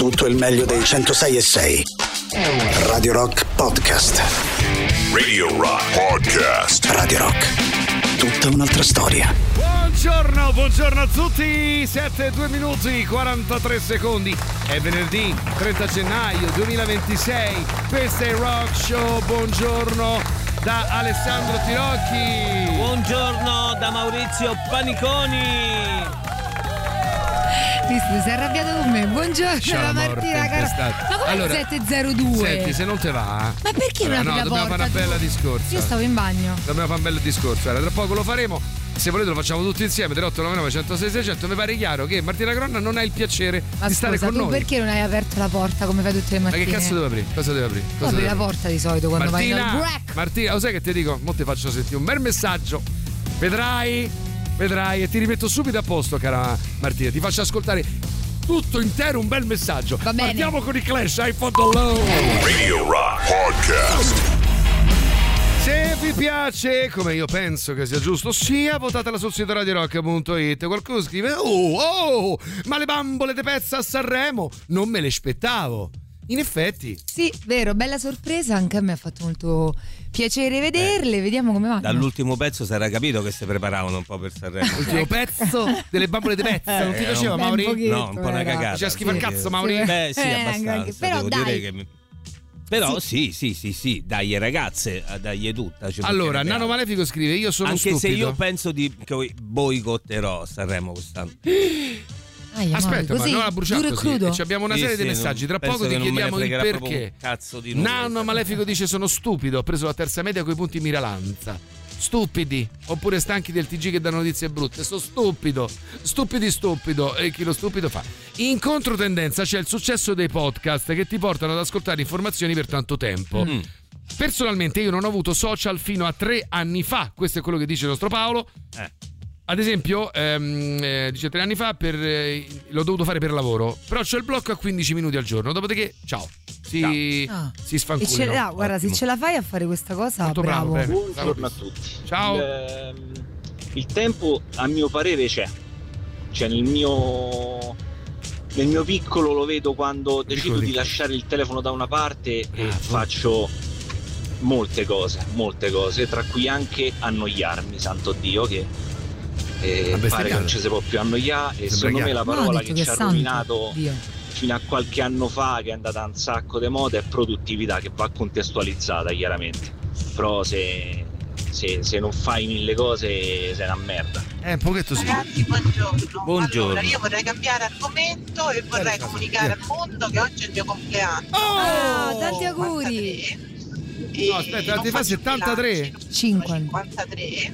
Tutto il meglio dei 106.6. Radio Rock Podcast. Radio Rock Podcast. Radio Rock. Tutta un'altra storia. Buongiorno a tutti. 7:02 minuti 43 secondi. È venerdì 30 gennaio 2026. Questo è il Rock Show. Buongiorno da Alessandro Tirocchi. Buongiorno da Maurizio Paniconi. Si è arrabbiato con me. Buongiorno da Martina Carà. Ma come allora, 702? Senti, se non te va. Ma perché non apri la porta? Dobbiamo fare una bella discorso. Io stavo in bagno. Dobbiamo fare un bel discorso. Tra poco lo faremo. Se volete lo facciamo tutti insieme. 3899 106 600. Mi pare chiaro che Martina Gronna non ha il piacere di stare con noi. Ma perché non hai aperto la porta come fai tutte le mattine? Ma che cazzo devo aprire? Cosa devo aprire? Tu apri la porta di solito quando vai nel break. Martina, lo sai che ti dico? Mo ti faccio sentire un bel messaggio. Vedrai e ti rimetto subito a posto, cara Martina. Ti faccio ascoltare tutto intero un bel messaggio. Va bene. Partiamo con i Clash, I Fought Alone. Radio Rock Podcast. Se vi piace, come io penso che sia giusto sia, votatela sul sito radiorock.it. Qualcuno scrive: ma le bambole de pezza a Sanremo non me le aspettavo. In effetti. Sì, vero, bella sorpresa, anche a me ha fatto molto piacere vederle, vediamo come vanno. Dall'ultimo pezzo si era capito che si preparavano un po' per Sanremo. L'ultimo pezzo delle bambole di pezza, non ti piaceva, Mauri? No, un po' una cagata. C'è schifo al cazzo, Mauri? Beh, sì, abbastanza. Però devo dai. dire che però sì, dai ragazze, dai tutta. Allora, Nano Malefico scrive: io sono anche stupido. se io penso che boicotterò Sanremo quest'anno. Aspetta, ma non la bruciare così. Crudo. E abbiamo una serie di messaggi. Tra poco ti chiediamo il perché. Nano Malefico dice: sono stupido, ho preso la terza media coi punti Miralanza. Stupidi, oppure stanchi del TG che dà notizie brutte. Sto stupido, stupido, e chi lo stupido fa. In controtendenza c'è il successo dei podcast che ti portano ad ascoltare informazioni per tanto tempo. Personalmente io non ho avuto social fino a 3 anni fa, questo è quello che dice il nostro Paolo. Ad esempio, dice 3 anni fa l'ho dovuto fare per lavoro, però c'ho il blocco a 15 minuti al giorno, dopodiché ciao. Si sfanculino. Guarda, se ce la fai a fare questa cosa, molto bravo. Buongiorno a tutti. Ciao. Il tempo, a mio parere, c'è. Cioè, nel mio piccolo lo vedo quando decido di lasciare il telefono da una parte e faccio molte cose, tra cui anche annoiarmi, santo Dio, che pare che non ci si può più annoiare, e secondo me la parola che ci ha rovinato fino a qualche anno fa, che è andata un sacco di moda, è produttività, che va contestualizzata chiaramente, però se non fai 1000 cose sei una merda. Un pochetto sì. Ragazzi, buongiorno. Allora, io vorrei cambiare argomento e vorrei comunicare al mondo che oggi è il mio compleanno. Tanti auguri. No, aspetta, ti fa 73? 53.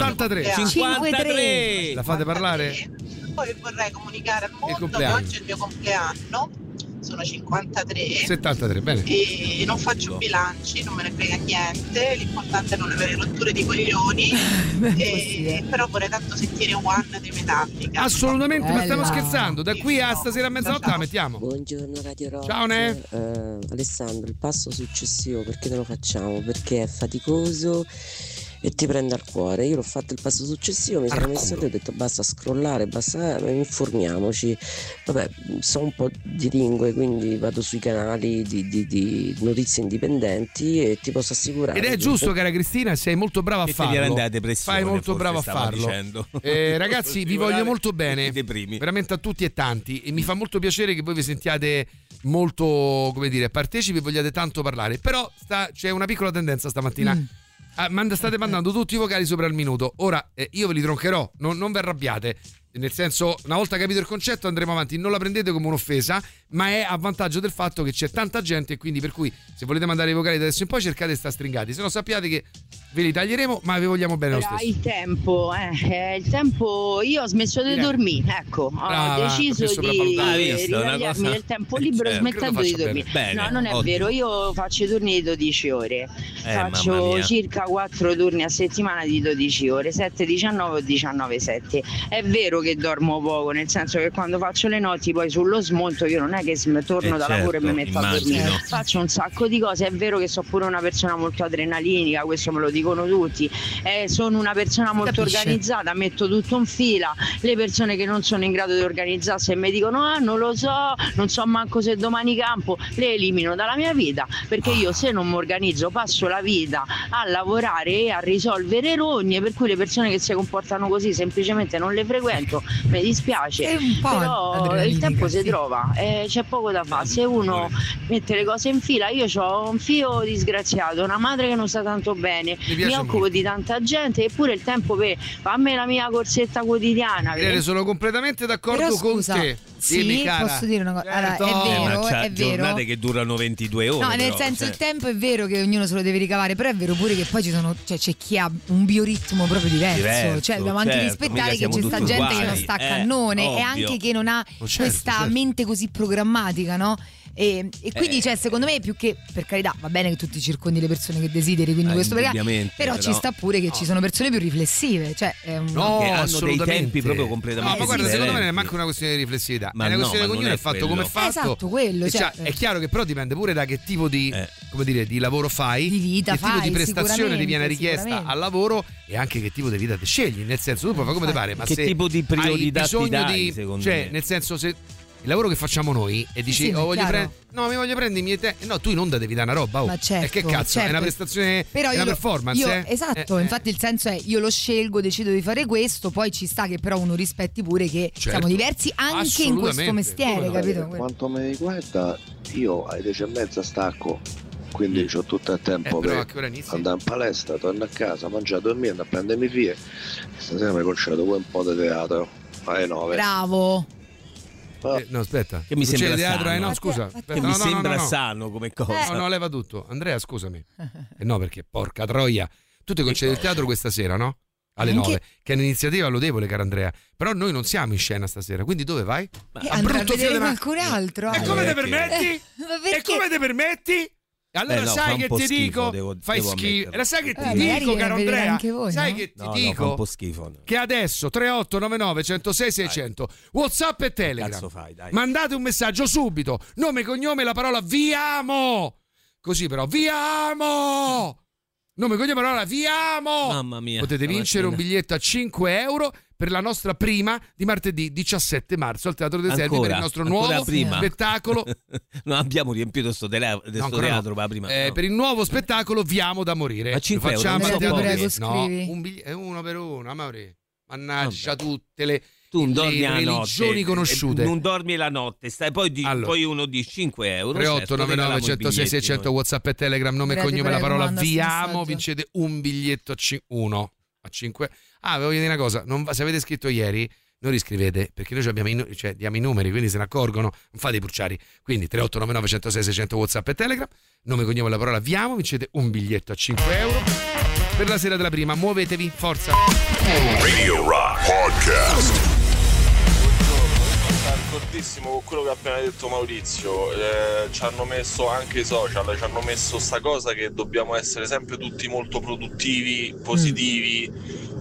53. La fate parlare? Poi vorrei comunicare al mondo che oggi è il mio compleanno. Sono 53. 73, bene. E non faccio bilanci, non me ne frega niente. L'importante è non avere rotture di coglioni. Però vorrei tanto sentire One dei Metallica. Assolutamente, ma stiamo scherzando. Da qui a stasera a mezzanotte la mettiamo. Buongiorno Radio Rock. Ciao Ne. Alessandro, il passo successivo perché non lo facciamo? Perché è faticoso e ti prende al cuore. Io l'ho fatto il passo successivo, mi sono messo lì e ho detto basta scrollare, basta, informiamoci. Vabbè, so un po' di lingue, quindi vado sui canali di notizie indipendenti e ti posso assicurare. Ed è giusto, cara Cristina, sei molto brava a farlo. Fai molto bravo a farlo. Ragazzi, vi voglio molto bene, veramente a tutti e tanti, e mi fa molto piacere che voi vi sentiate molto, come dire, partecipi e vogliate tanto parlare. Però c'è una piccola tendenza stamattina. State mandando tutti i vocali sopra il minuto. Ora io ve li troncherò, non vi arrabbiate. Nel senso, una volta capito il concetto andremo avanti, non la prendete come un'offesa, ma è a vantaggio del fatto che c'è tanta gente, e quindi per cui se volete mandare i vocali da adesso in poi cercate di stare stringati, se no sappiate che ve li taglieremo, ma vi vogliamo bene lo stesso. Il tempo, io ho smesso di dormire, ecco, ho deciso di ritagliarmi del tempo libero smettendo di dormire. Bene, no, non è vero, io faccio i turni di 12 ore, faccio circa 4 turni a settimana di 12 ore, 7-19 o 19-7. È vero che dormo poco, nel senso che quando faccio le notti poi sullo smonto io non è che torno da lavoro e mi metto a dormire, faccio un sacco di cose. È vero che sono pure una persona molto adrenalinica, questo me lo dicono tutti. Sono una persona molto organizzata, metto tutto in fila. Le persone che non sono in grado di organizzarsi e mi dicono non lo so, non so manco se domani campo, le elimino dalla mia vita, perché io se non mi organizzo passo la vita a lavorare e a risolvere rogne, per cui le persone che si comportano così semplicemente non le frequento, mi dispiace, però il tempo si trova, c'è poco da fare. Se uno mette le cose in fila, io ho un figlio disgraziato, una madre che non sta tanto bene, mi occupo di tanta gente, eppure il tempo per farmi la mia corsetta quotidiana. Sono completamente d'accordo con te. Sì, posso dire una cosa. Allora, è vero. Giornate che durano 22 ore. No, nel senso, il tempo è vero che ognuno se lo deve ricavare, però è vero pure che poi c'è chi ha un bioritmo proprio diverso. Cioè, dobbiamo anche rispettare che c'è sta gente che non sta a cannone e anche che non ha questa mente così programmatica, no? E quindi secondo me, più che, per carità, va bene che tu ti circondi le persone che desideri, quindi questo però ci sta pure che ci sono persone più riflessive, che hanno dei tempi proprio completamente ma guarda, secondo me non è manco una questione di riflessività, è una questione di ognuno è fatto come è fatto. Esatto, quello. È chiaro che però dipende pure da che tipo di di lavoro fai, di vita che fai, tipo di prestazione ti viene richiesta al lavoro e anche che tipo di vita ti scegli, nel senso tu puoi fare come ti pare, ma che se tipo di priorità ti dai, secondo me. Nel senso, se il lavoro che facciamo noi e dici mi voglio prendere i miei tempi, no, tu in onda devi dare una roba, ma certo, e che cazzo, è una prestazione, però è una performance, esatto, infatti il senso è io lo scelgo, decido di fare questo, poi ci sta che però uno rispetti pure che siamo diversi anche in questo mestiere, capito? Per quanto mi riguarda, io alle 10:30 stacco, quindi ho tutto il tempo per andare in palestra, torno a casa, mangiare, dormire, a prendermi via. Stasera mi concedo poi un po' di teatro alle 9. Bravo. No, aspetta. Che mi sembra sano. No, scusa. Che mi sembra sano come cosa. No, leva tutto. Andrea, scusami. No, perché porca troia. Tu ti concedi il teatro questa sera, no? Alle 9. Che è un'iniziativa lodevole, caro Andrea. Però noi non siamo in scena stasera, quindi dove vai? A brutto vedere qualcun altro. E come te permetti? E come te permetti? Allora sai che ti dico? Fai schifo. E sai che ti dico, caro Andrea? Sai che ti dico? Fa un po' schifo. Che adesso 3899 106 600 WhatsApp e Telegram. Mandate un messaggio subito. Nome, cognome, la parola viamo. Così però, viamo. Nome, cognome, parola viamo. Mamma mia. Potete vincere un biglietto a 5 euro per la nostra prima di martedì 17 marzo al Teatro dei Servi per il nostro nuovo spettacolo. Non abbiamo riempito sto teatro per la prima. Per il nuovo spettacolo Viamo da morire. Ma 5 facciamo euro, un biglietto, uno per uno, mannaggia tutte le tu non dormi le religioni conosciute. Non dormi la notte, stai poi uno di 5 euro. 3899 106 600 WhatsApp e Telegram, nome e cognome, la parola Viamo, vincete un biglietto a 5. Voglio dire una cosa, se avete scritto ieri non riscrivete, perché noi diamo i numeri, quindi se ne accorgono, non fate i purciari. Quindi 3899 106 600 WhatsApp e Telegram, nome e cognome, la parola Viamo, vincete un biglietto a 5 euro per la sera della prima. Muovetevi, forza. Radio Rock Podcast. D'accordissimo con quello che ha appena detto Maurizio. Ci hanno messo anche i social, ci hanno messo sta cosa che dobbiamo essere sempre tutti molto produttivi, positivi,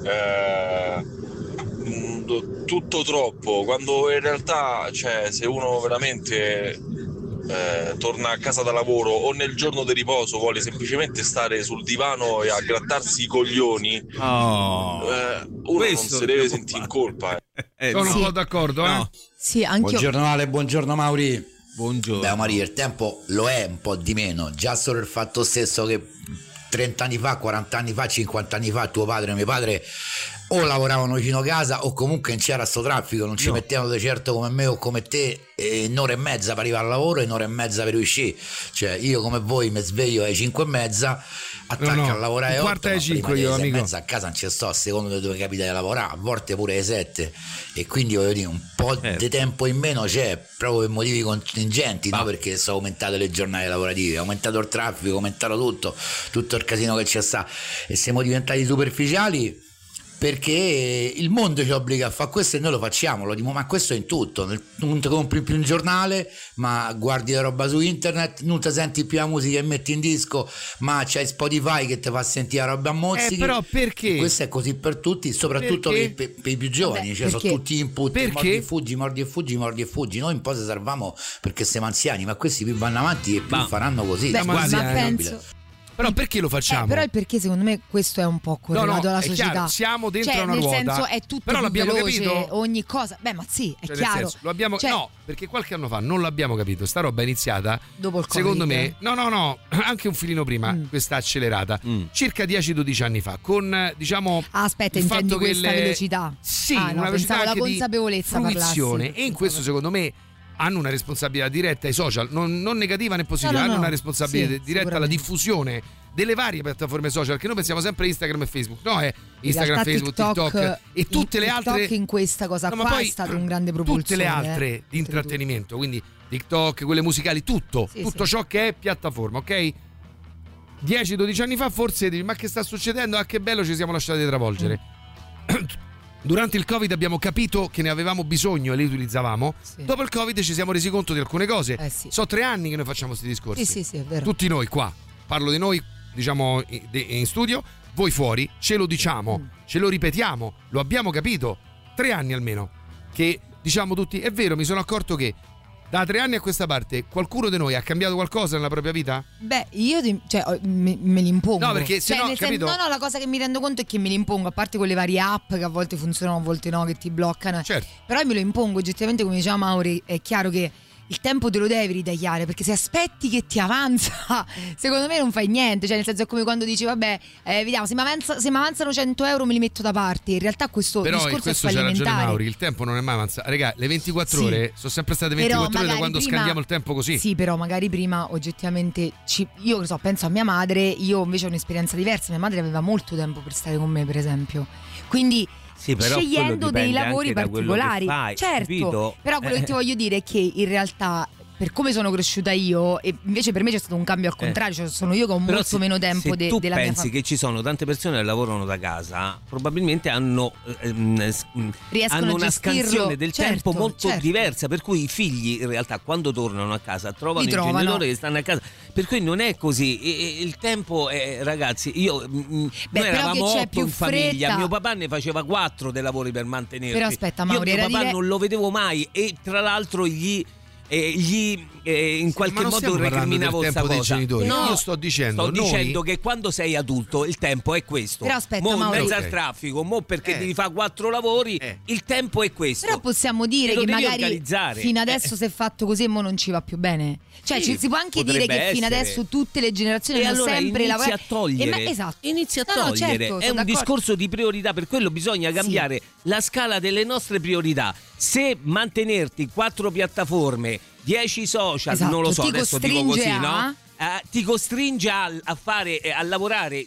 tutto troppo, quando in realtà, se uno veramente torna a casa da lavoro o nel giorno di riposo vuole semplicemente stare sul divano e a grattarsi i coglioni, uno non si deve sentire in colpa. Sono un po' d'accordo, no. Sì, anche buongiorno Ale, buongiorno Mauri. Buongiorno. Beh, Maria, il tempo lo è un po' di meno, già solo il fatto stesso che 30 anni fa, 40 anni fa, 50 anni fa tuo padre e mio padre o lavoravano vicino casa o comunque non c'era sto traffico, non ci mettevano di certo come me o come te un'ora e mezza per arrivare al lavoro e un'ora e mezza per uscire. Io come voi mi sveglio alle 5:30, attacco a lavorare alle 8, alle 5 io, amico. Mezza a casa non ci sto, a secondo dove capita di lavorare, a volte pure alle 7, e quindi voglio dire un po' di tempo in meno c'è proprio per motivi contingenti, no perché sono aumentate le giornate lavorative, è aumentato il traffico, è aumentato tutto il casino che c'è sta, e siamo diventati superficiali perché il mondo ci obbliga a fare questo e noi lo facciamo, ma questo è in tutto, non ti compri più un giornale ma guardi la roba su internet, non ti senti più la musica e metti in disco ma c'hai Spotify che ti fa sentire la roba a mozzichi, però perché? E questo è così per tutti, soprattutto per i più giovani. Sono tutti input, mordi e fuggi, noi un po' si salviamo perché siamo anziani, ma questi più vanno avanti e più faranno così. Ma penso Però perché lo facciamo? Però il perché secondo me questo è un po' correlato alla società. Chiaro, siamo dentro una nel ruota. Nel senso è tutto però più l'abbiamo veloce, capito? ogni cosa. Beh, ma sì, è chiaro. Senso, lo abbiamo, no, perché qualche anno fa non l'abbiamo capito. Sta roba è iniziata dopo il secondo COVID. me. No, anche un filino prima, questa accelerata. Circa 10-12 anni fa, con diciamo aspetta, intendi questa velocità? Sì, una velocità pensavo la anche consapevolezza di fruizione. parlassi. E in questo secondo me hanno una responsabilità diretta ai social, non negativa né positiva, hanno una responsabilità diretta alla diffusione delle varie piattaforme social, che noi pensiamo sempre Instagram e Facebook, no, è Instagram, Facebook, TikTok e tutte le altre. TikTok in questa cosa qua è stato un grande propulsore. Tutte le altre di intrattenimento, quindi TikTok, quelle musicali, tutto ciò che è piattaforma, ok? 10-12 anni fa forse dici, ma che sta succedendo? Ah, che bello, ci siamo lasciati travolgere. Durante il Covid abbiamo capito che ne avevamo bisogno e le utilizzavamo. Dopo il Covid ci siamo resi conto di alcune cose. So 3 anni che noi facciamo questi discorsi. Sì, è vero. Tutti noi qua, parlo di noi, diciamo in studio, voi fuori, ce lo diciamo, ce lo ripetiamo, lo abbiamo capito. 3 anni almeno che diciamo tutti, è vero, mi sono accorto che da 3 anni a questa parte qualcuno di noi ha cambiato qualcosa nella propria vita? Beh, io me li impongo. No, perché se no, capito? No, la cosa che mi rendo conto è che me li impongo, a parte con le varie app che a volte funzionano, a volte no, che ti bloccano. Certo. Però me lo impongo, oggettivamente, come diceva Mauri, è chiaro che il tempo te lo devi ritagliare, perché se aspetti che ti avanza, secondo me non fai niente. Cioè, nel senso, è come quando dici vabbè, vediamo, se mi avanzano 100 euro me li metto da parte. In realtà questo discorso è fallimentare. C'ha ragione Mauri, il tempo non è mai avanzato. Raga, le 24 ore sono sempre state 24 ore da quando scandiamo il tempo così. Sì, però magari prima oggettivamente io penso a mia madre, io invece ho un'esperienza diversa. Mia madre aveva molto tempo per stare con me, per esempio. Quindi scegliendo dei lavori particolari, certo, capito? Però quello che ti voglio dire è che in realtà, per come sono cresciuta io, e invece per me c'è stato un cambio al contrario, cioè sono io che ho molto meno tempo della mia famiglia. Tu pensi che ci sono tante persone che lavorano da casa, probabilmente hanno una scansione del tempo molto diversa, per cui i figli in realtà quando tornano a casa trovano i genitori che stanno a casa, per cui non è così. Il tempo ragazzi, noi eravamo 8 in famiglia, mio papà ne faceva 4 dei lavori per mantenerci. Però aspetta, Mauri, mio papà non lo vedevo mai, e tra l'altro in qualche modo recriminavo questa cosa. No, io sto dicendo che quando sei adulto il tempo è questo. Però aspetta, in mezzo al traffico, perché devi fare 4 lavori, il tempo è questo. Però possiamo dire che magari fino adesso si è fatto così e mo non ci va più bene. Cioè si può anche dire che fino adesso tutte le generazioni hanno sempre lavorato. Inizia a togliere. Certo, è un discorso di priorità, per quello bisogna cambiare la scala delle nostre priorità. Se mantenerti 4 piattaforme, 10 social, non lo so, adesso dico così, no? Ti costringe a lavorare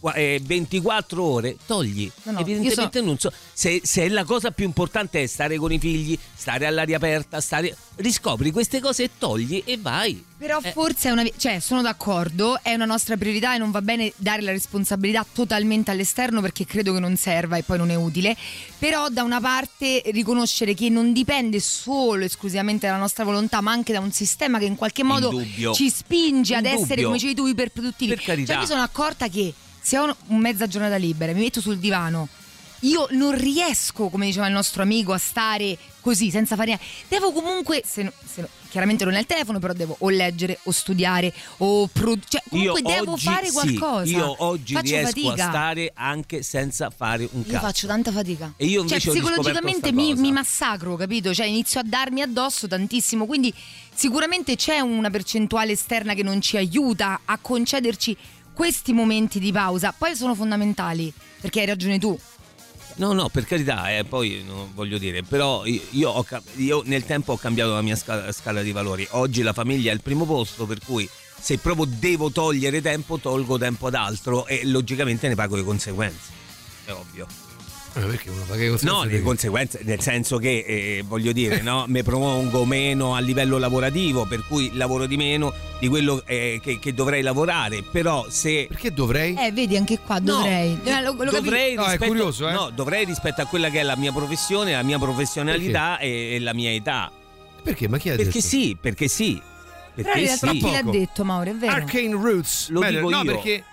24 ore, togli. Evidentemente non so se la cosa più importante è stare con i figli, stare all'aria aperta, riscopri queste cose e togli e vai. Però forse sono d'accordo, è una nostra priorità e non va bene dare la responsabilità totalmente all'esterno, perché credo che non serva e poi non è utile. Però da una parte riconoscere che non dipende solo esclusivamente dalla nostra volontà, ma anche da un sistema che in qualche modo ci spinge ad essere, come dicevi tu, iperproduttivi. Per carità. Cioè, mi sono accorta che se ho mezza giornata libera, mi metto sul divano, io non riesco, come diceva il nostro amico, a stare così senza fare niente. Devo comunque, chiaramente non è il telefono, però devo o leggere o studiare o comunque devo fare qualcosa. Io oggi faccio riesco fatica a stare anche senza fare un cazzo. Io faccio tanta fatica. E io invece psicologicamente mi massacro, capito? Cioè inizio a darmi addosso tantissimo, quindi sicuramente c'è una percentuale esterna che non ci aiuta a concederci questi momenti di pausa. Poi sono fondamentali, perché hai ragione tu. No, per carità, poi non voglio dire, però io nel tempo ho cambiato la mia scala di valori. Oggi la famiglia è al primo posto, per cui se proprio devo togliere tempo, tolgo tempo ad altro e logicamente ne pago le conseguenze. È ovvio. Perché uno paga le conseguenze? No, le conseguenze nel senso che voglio dire, no, mi propongo meno a livello lavorativo, per cui lavoro di meno di quello che dovrei lavorare. Però se perché dovrei? Vedi, anche qua dovrei. Dovrei è curioso, No, dovrei rispetto a quella che è la mia professione, la mia professionalità e la mia età. Perché? Ma chi ha detto? Perché sì. Però in realtà chi l'ha detto, Mauro, è vero. Arcane Roots lo dico io. Perché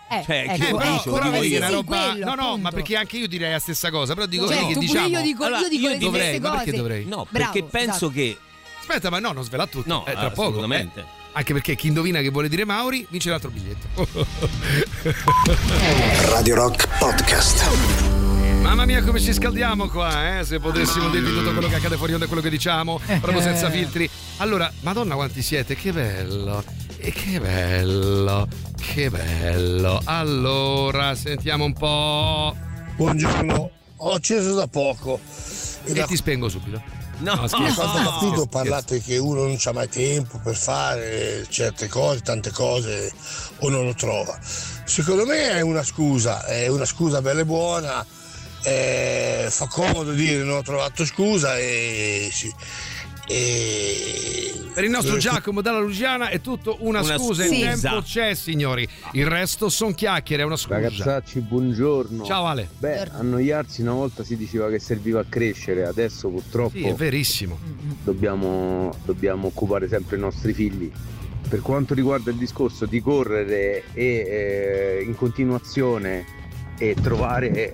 ma perché anche io direi la stessa cosa, però dico che diciamo io dico le stesse cose. Perché dovrei? No, perché penso che aspetta, ma no, non svela tutto. No, tra poco. Assolutamente. Anche perché chi indovina che vuole dire Mauri vince l'altro biglietto. Radio Rock Podcast. Mamma mia come ci scaldiamo qua, se potessimo dirvi tutto quello che accade fuori onda e quello che diciamo, proprio senza filtri. Allora, madonna quanti siete, che bello. E che bello, che bello. Allora, sentiamo un po'. Buongiorno, ho acceso da poco. E ti spengo subito. No, quando ho capito parlate che uno non c'ha mai tempo per fare certe cose, tante cose, o non lo trova. Secondo me è una scusa bella e buona, fa comodo dire non ho trovato scusa e per il nostro Giacomo dalla Lugiana è tutto una scusa, il tempo c'è, signori, il resto son chiacchiere, è una scusa. Ragazzacci, buongiorno. Ciao Ale. Annoiarsi una volta si diceva che serviva a crescere, adesso purtroppo sì, è verissimo, dobbiamo occupare sempre i nostri figli. Per quanto riguarda il discorso di correre e in continuazione e trovare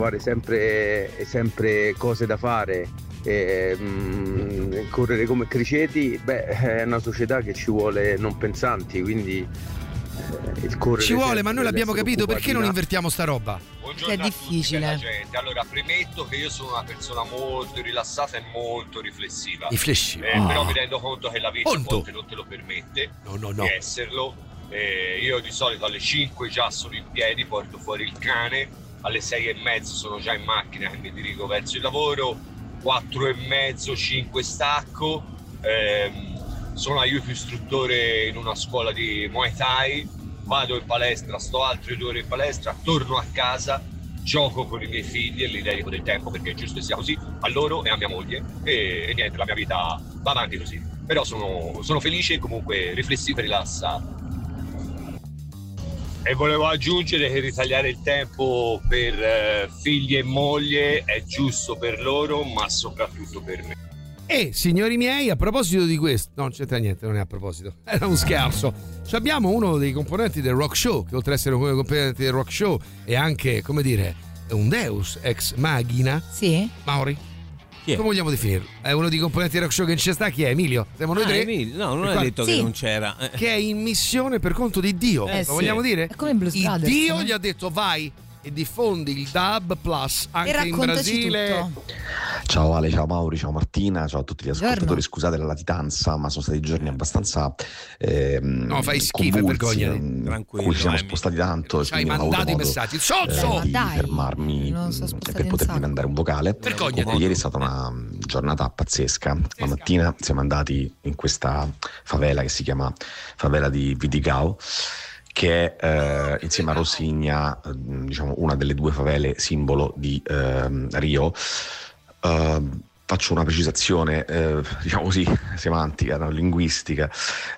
sempre cose da fare, correre come criceti, è una società che ci vuole non pensanti, quindi il correre ci vuole, ma noi l'abbiamo capito, perché non invertiamo sta roba? Buongiorno, è difficile. Gente. Allora, premetto che io sono una persona molto rilassata e molto riflessiva. Però mi rendo conto che la vita a volte non te lo permette di esserlo. Io di solito alle 5 già sono in piedi, porto fuori il cane, alle 6:30 sono già in macchina che mi dirigo verso il lavoro, 4:30, 5 stacco, sono aiuto istruttore in una scuola di Muay Thai, vado in palestra, sto altre 2 ore in palestra, torno a casa, gioco con i miei figli e li dedico del tempo perché è giusto che sia così, a loro e a mia moglie, e niente, la mia vita va avanti così, però sono felice e comunque riflessivo e rilassato. E volevo aggiungere che ritagliare il tempo per figli e moglie è giusto per loro, ma soprattutto per me. E signori miei, a proposito di questo, no, non c'entra niente, non è a proposito, era un scherzo. Abbiamo uno dei componenti del Rock Show, che oltre ad essere uno dei componenti del Rock Show è anche, come dire, un Deus ex machina. Sì. Mauri? Come vogliamo definirlo? È uno dei componenti del Rock Show che non ci sta, chi è? Emilio? Siamo noi tre? Emilio. No, non hai detto che non c'era. Che è in missione per conto di Dio, lo vogliamo dire? È come Blues Brothers. Dio gli ha detto vai e diffondi il Dub Plus anche in Brasile. Tutto. Ciao Ale, ciao Mauri, ciao Martina, ciao a tutti gli ascoltatori. Scusate la latitanza, ma sono stati giorni abbastanza no, fai schifo, vergognati. Tranquillo, ci siamo spostati tanto e hai mandato i messaggi di fermarmi per potervi mandare un vocale. Ieri è stata una giornata pazzesca. La mattina siamo andati in questa favela che si chiama favela di Vidigao, che è insieme a Rosigna, diciamo, una delle 2 favele simbolo di Rio. Faccio una precisazione, diciamo così, semantica, linguistica.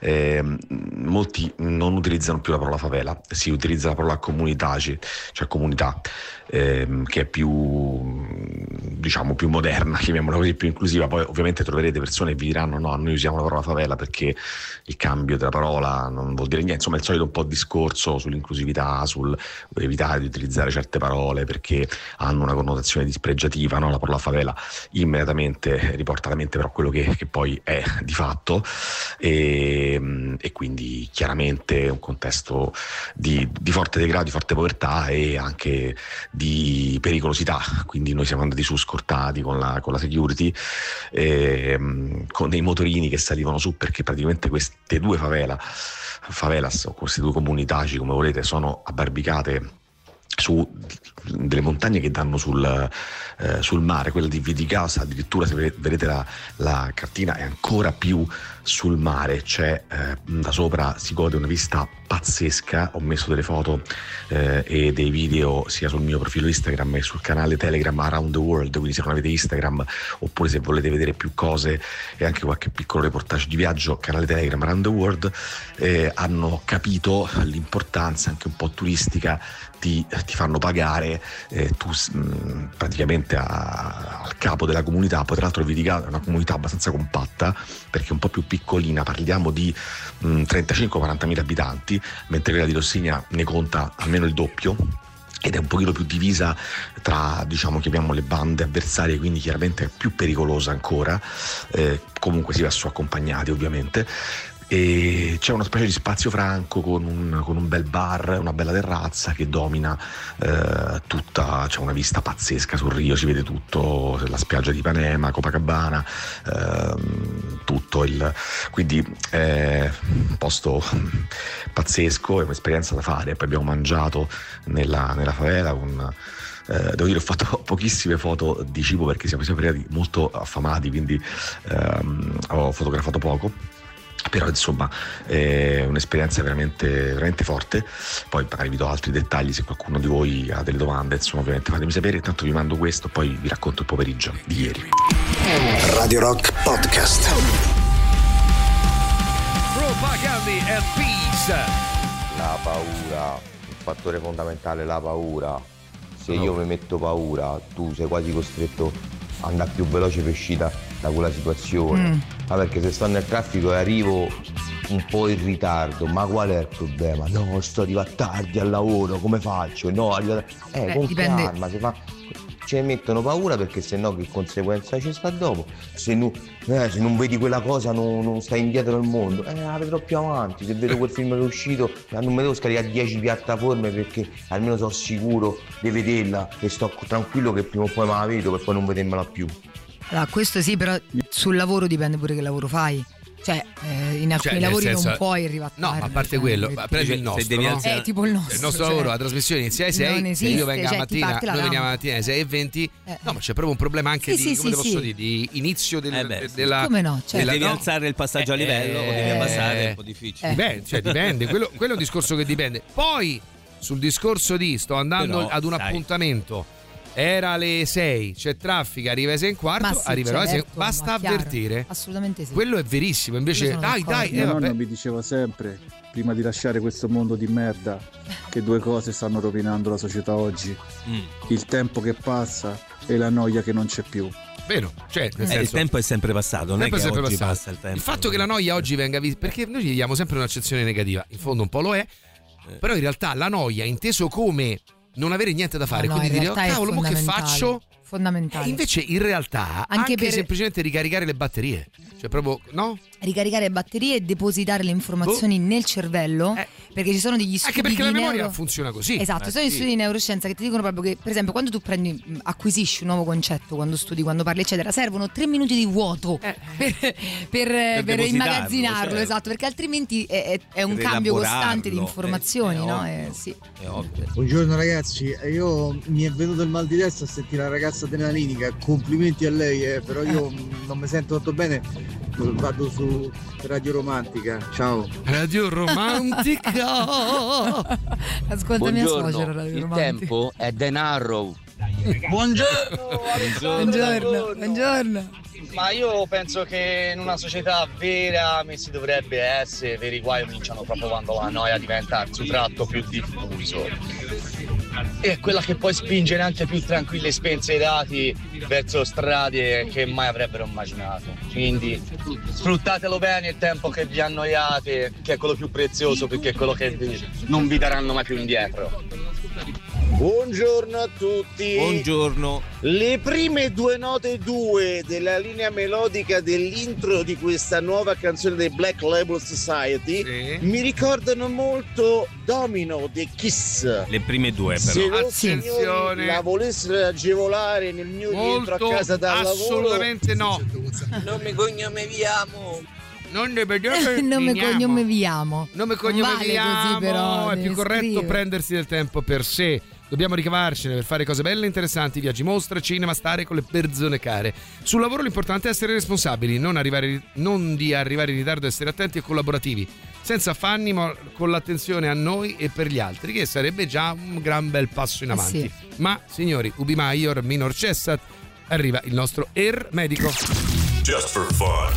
Molti non utilizzano più la parola favela, si utilizza la parola comunità, cioè comunità, che è più, diciamo, più moderna, chiamiamola così, più inclusiva. Poi ovviamente troverete persone che vi diranno no, noi usiamo la parola favela perché il cambio della parola non vuol dire niente. Insomma, è il solito un po' discorso sull'inclusività, sul evitare di utilizzare certe parole perché hanno una connotazione dispregiativa, no? La parola favela immediatamente riporta alla mente però quello che poi è di fatto, e quindi chiaramente un contesto di forte degrado, di forte povertà e anche di pericolosità. Quindi noi siamo andati su scortati con la security, con dei motorini che salivano su, perché praticamente queste 2 favelas o queste 2 comunità, come volete, sono abbarbicate su delle montagne che danno sul mare. Quella di Vidigao addirittura, se vedete la cartina, è ancora più sul mare, c'è da sopra si gode una vista pazzesca. Ho messo delle foto e dei video sia sul mio profilo Instagram e sul canale Telegram Around the World, quindi se non avete Instagram oppure se volete vedere più cose e anche qualche piccolo reportage di viaggio, canale Telegram Around the World. Hanno capito l'importanza anche un po' turistica ti fanno pagare, tu praticamente al capo della comunità. Poi tra l'altro Vidigao è una comunità abbastanza compatta perché è un po' più piccolina, parliamo di 35-40 mila abitanti, mentre quella di Rosigna ne conta almeno il doppio ed è un pochino più divisa tra, diciamo, chiamiamole bande avversarie, quindi chiaramente è più pericolosa ancora. Comunque si va su accompagnati ovviamente. e c'è una specie di spazio franco con un bel bar, una bella terrazza che domina tutta, c'è una vista pazzesca sul Rio, si vede tutto, la spiaggia di Ipanema, Copacabana, tutto quindi è un posto pazzesco, è un'esperienza da fare. Poi abbiamo mangiato nella favela devo dire, ho fatto pochissime foto di cibo perché siamo sempre arrivati molto affamati, quindi ho fotografato poco. Però insomma è un'esperienza veramente, veramente forte. Poi magari vi do altri dettagli se qualcuno di voi ha delle domande, insomma ovviamente fatemi sapere. Intanto vi mando questo, poi vi racconto il pomeriggio di ieri. Radio Rock Podcast. Propaganda and Peace. La paura, il fattore fondamentale è la paura. Se io mi metto paura, tu sei quasi costretto ad andare più veloce per uscire da quella situazione. Perché se sto nel traffico e arrivo un po' in ritardo, ma qual è il problema? No, sto arrivando tardi al lavoro, come faccio? No, con dipende. Calma, ci mettono paura perché sennò che conseguenza ci sta dopo. Se non vedi quella cosa non stai indietro nel mondo. La vedrò più avanti. Se vedo quel film che è uscito non mi devo scaricare 10 piattaforme perché almeno sono sicuro di vederla e sto tranquillo che prima o poi me la vedo per poi non vedermela più. Allora, questo sì, però sul lavoro dipende pure che lavoro fai. Cioè, in alcuni lavori non puoi arrivare tardi. No, a parte quello, prendi il nostro, no? Tipo il nostro. Il nostro lavoro, la trasmissione inizia alle 6, se io vengo la mattina, noi veniamo la mattina alle 6:20. No, ma c'è proprio un problema anche di inizio della. Come no? Devi alzare il passaggio a livello o devi abbassare, è un po' difficile. Dipende, quello è un discorso che dipende. Poi sul discorso di sto andando ad un appuntamento. Era alle 6, c'è traffico, arriva alle 6:15, arriverò alle 6. Basta avvertire. Assolutamente sì. Quello è verissimo. Invece, dai. Mia nonna mi diceva sempre, prima di lasciare questo mondo di merda, che due cose stanno rovinando la società oggi: il tempo che passa e la noia che non c'è più. Vero, cioè nel senso, il tempo è sempre passato, non è che oggi passa il tempo. Il fatto che la noia oggi venga vista, perché noi gli diamo sempre un'accezione negativa, in fondo un po' lo è, però in realtà la noia inteso come non avere niente da fare, quindi dire cavolo, ma che faccio? Fondamentale. Invece in realtà anche per semplicemente ricaricare le batterie, cioè proprio, no? Ricaricare le batterie e depositare le informazioni nel cervello, perché ci sono degli studi anche perché la memoria funziona così. Esatto, sono gli studi di neuroscienza che ti dicono proprio che, per esempio, quando tu acquisisci un nuovo concetto, quando studi, quando parli eccetera, servono 3 minuti di vuoto per immagazzinarlo, certo. Esatto, perché altrimenti è un cambio costante di informazioni, no? Sì. È ovvio. Buongiorno ragazzi, io mi è venuto il mal di testa a sentire la ragazza adrenalinica, complimenti a lei, però io non mi sento tanto bene, vado su Radio Romantica. Ciao. Radio Romantica. Ascolta mia suocera Radio Romantica. Il tempo è denaro. Buongiorno. Ma io penso che in una società vera si dovrebbe essere, veri guai cominciano proprio quando la noia diventa il sottratto più diffuso. È quella che poi spingere anche più tranquilli e spensierati verso strade che mai avrebbero immaginato. Quindi sfruttatelo bene il tempo che vi annoiate, che è quello più prezioso, perché è quello che non vi daranno mai più indietro. Buongiorno a tutti. Buongiorno. Le prime 2 note della linea melodica dell'intro di questa nuova canzone dei Black Label Society mi ricordano molto Domino dei Kiss. Le prime 2 però. Se lo signori la volessero agevolare nel mio rientro a casa dal lavoro, assolutamente no. Non mi cognomeviamo. Non me cognomeviamo. Non me cognomeviamo. Così però, è più corretto prendersi del tempo per sé. Dobbiamo ricavarcene per fare cose belle e interessanti, viaggi, mostre, cinema, stare con le persone care. Sul lavoro l'importante è essere responsabili, non di arrivare in ritardo, essere attenti e collaborativi, senza affanni ma con l'attenzione a noi e per gli altri, che sarebbe già un gran bel passo in avanti. Sì. Ma signori, ubi maior minor cessat, arriva il nostro medico. Just for fun.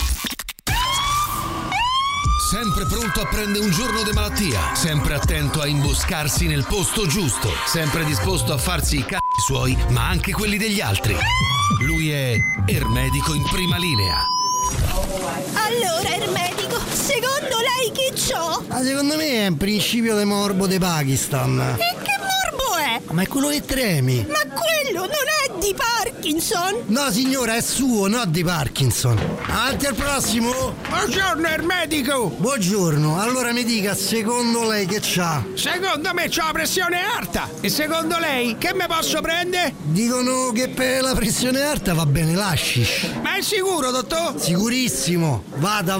Sempre pronto a prendere un giorno di malattia, sempre attento a imboscarsi nel posto giusto, sempre disposto a farsi i cazzi suoi, ma anche quelli degli altri. Lui è Ermedico in prima linea. Allora, Ermedico, secondo lei chi c'ho? Ma secondo me è un principio di morbo de Pakistan. E che morbo è? Ma è quello che tremi. Ma quello non è di Parkinson? No signora, è suo, no di Parkinson. Avanti al prossimo. Buongiorno ermetico. Buongiorno, allora mi dica, secondo lei che c'ha? Secondo me c'ho la pressione alta. E secondo lei che me posso prendere? Dicono che per la pressione alta va bene l'hashish. Ma è sicuro, dottor? Sicurissimo, vada.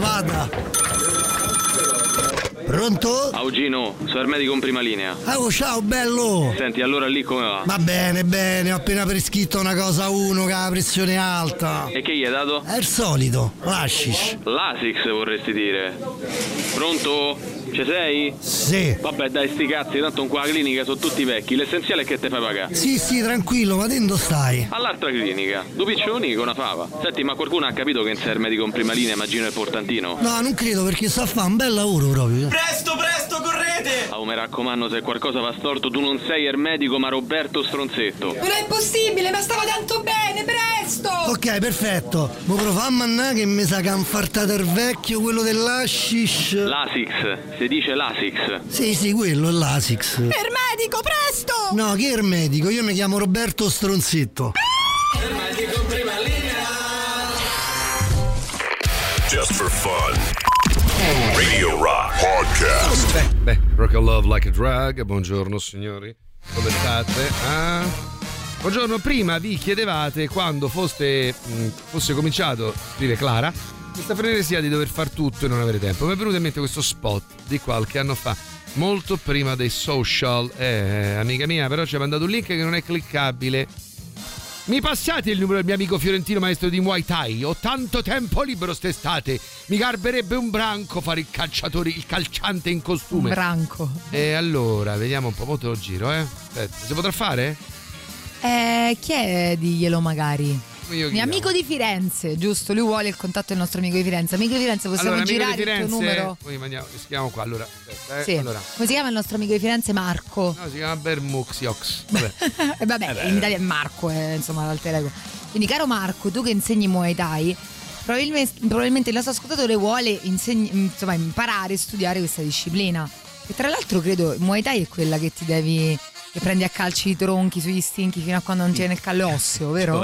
Pronto? Augino, sono ermetico in prima linea. Oh, ciao bello. Senti, allora lì come va? Va bene, ho appena prescritto una cosa a uno che ha la pressione alta. E che gli hai dato? È il solito, l'hashish. L'Asix vorresti dire. Pronto? Ci sei? Sì. Vabbè dai sti cazzi, tanto qua la clinica sono tutti vecchi, l'essenziale è che te fai pagare. Sì, tranquillo, ma dove stai? All'altra clinica, due piccioni con una fava. Senti, ma qualcuno ha capito che sei il medico in prima linea, immagino il portantino? No, non credo, perché sta a fare un bel lavoro proprio. Presto, correte! Oh, mi raccomando, se qualcosa va storto, tu non sei il medico, ma Roberto Stronzetto. Non è possibile, ma stava tanto bene, presto! Ok, perfetto. Mo profammo annà che mi sa che ha infartato il vecchio, quello dell'hashish. L'Asix, si dice l'Asix. Sì, quello è l'Asix. Ermetico, presto! No, che ermetico? Io mi chiamo Roberto Stronzetto. Ermetico in prima linea. Just for fun. Radio Rock Podcast. Rock and Love Like a Drug. Buongiorno signori, come state? Buongiorno, prima vi chiedevate quando fosse cominciato, scrive Clara, questa frenesia di dover far tutto e non avere tempo. Mi è venuto in mente questo spot di qualche anno fa, molto prima dei social. Amica mia, però ci ha mandato un link che non è cliccabile. Mi passate il numero del mio amico fiorentino maestro di Muay Thai? Ho tanto tempo libero st'estate. Mi garberebbe un branco fare il calciante in costume. Un branco. E allora, vediamo un po', molto lo giro, Aspetta, si potrà fare? Chi è? Diglielo magari. Mio amico di Firenze, giusto? Lui vuole il contatto del nostro amico di Firenze. Amico di Firenze, possiamo allora, girare Firenze, il tuo numero? Poi scriviamo qua, allora. Aspetta, sì. Allora. Come si chiama il nostro amico di Firenze? Marco. No, si chiama Bermuxiox. Vabbè, in Italia è Marco, insomma, l'alter ego. Quindi, caro Marco, tu che insegni Muay Thai, probabilmente il nostro ascoltatore vuole imparare e studiare questa disciplina. E tra l'altro credo Muay Thai è quella che prendi a calci i tronchi sugli stinchi fino a quando non tiene il callo osseo, vero?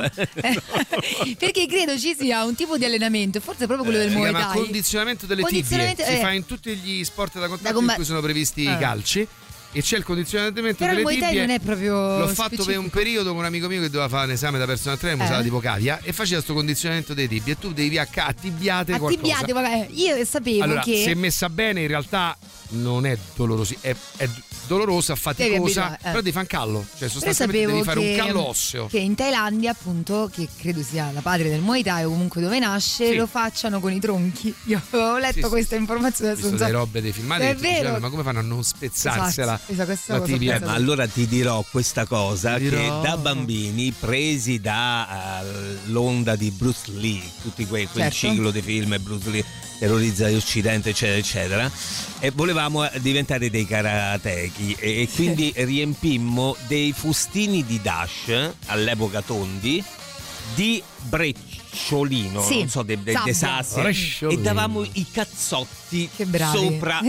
Perché credo ci sia un tipo di allenamento, forse proprio quello del Muay Thai. Si chiama condizionamento delle tibie. Si fa in tutti gli sport da contatto in cui sono previsti i calci. E c'è il condizionamento però delle tibie. Non è proprio l'ho fatto per un periodo con un amico mio che doveva fare un esame da personal trainer, usava tipo cavia, e faceva questo condizionamento dei tibie e tu devi attibiate qualcosa. Vabbè, io sapevo allora, che se messa bene in realtà non è doloroso, è dolorosa, faticosa, però devi fare un callo, cioè sostanzialmente devi fare un callo osseo. Che in Thailandia, appunto, che credo sia la patria del Muay Thai o comunque dove nasce, lo facciano con i tronchi. Io avevo letto questa informazione. Ho visto delle robe dei filmati è vero. Ma come fanno a non spezzarsela? La tibia? Ma allora ti dirò questa cosa, che da bambini presi dall'onda di Bruce Lee, tutti quel ciclo di film, Bruce Lee terrorizza l'Occidente, eccetera eccetera, e volevamo diventare dei karateki e quindi riempimmo dei fustini di dash all'epoca tondi di brecciolino, non so, dei sassi, e davamo i cazzotti sopra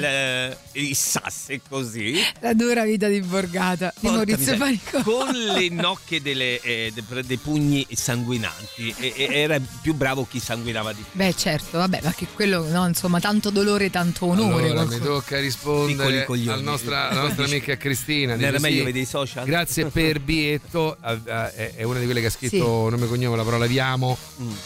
i sassi, così. La dura vita di borgata di Maurizio Panicone, con le nocche dei pugni sanguinanti, e era più bravo chi sanguinava di più. Beh, certo, vabbè, ma che quello, no, insomma, tanto dolore, tanto onore. Allora mi tocca rispondere alla nostra amica Cristina. Non era meglio vedere i social? Grazie per Bietto, è una di quelle che ha scritto nome e cognome, la parola viamo.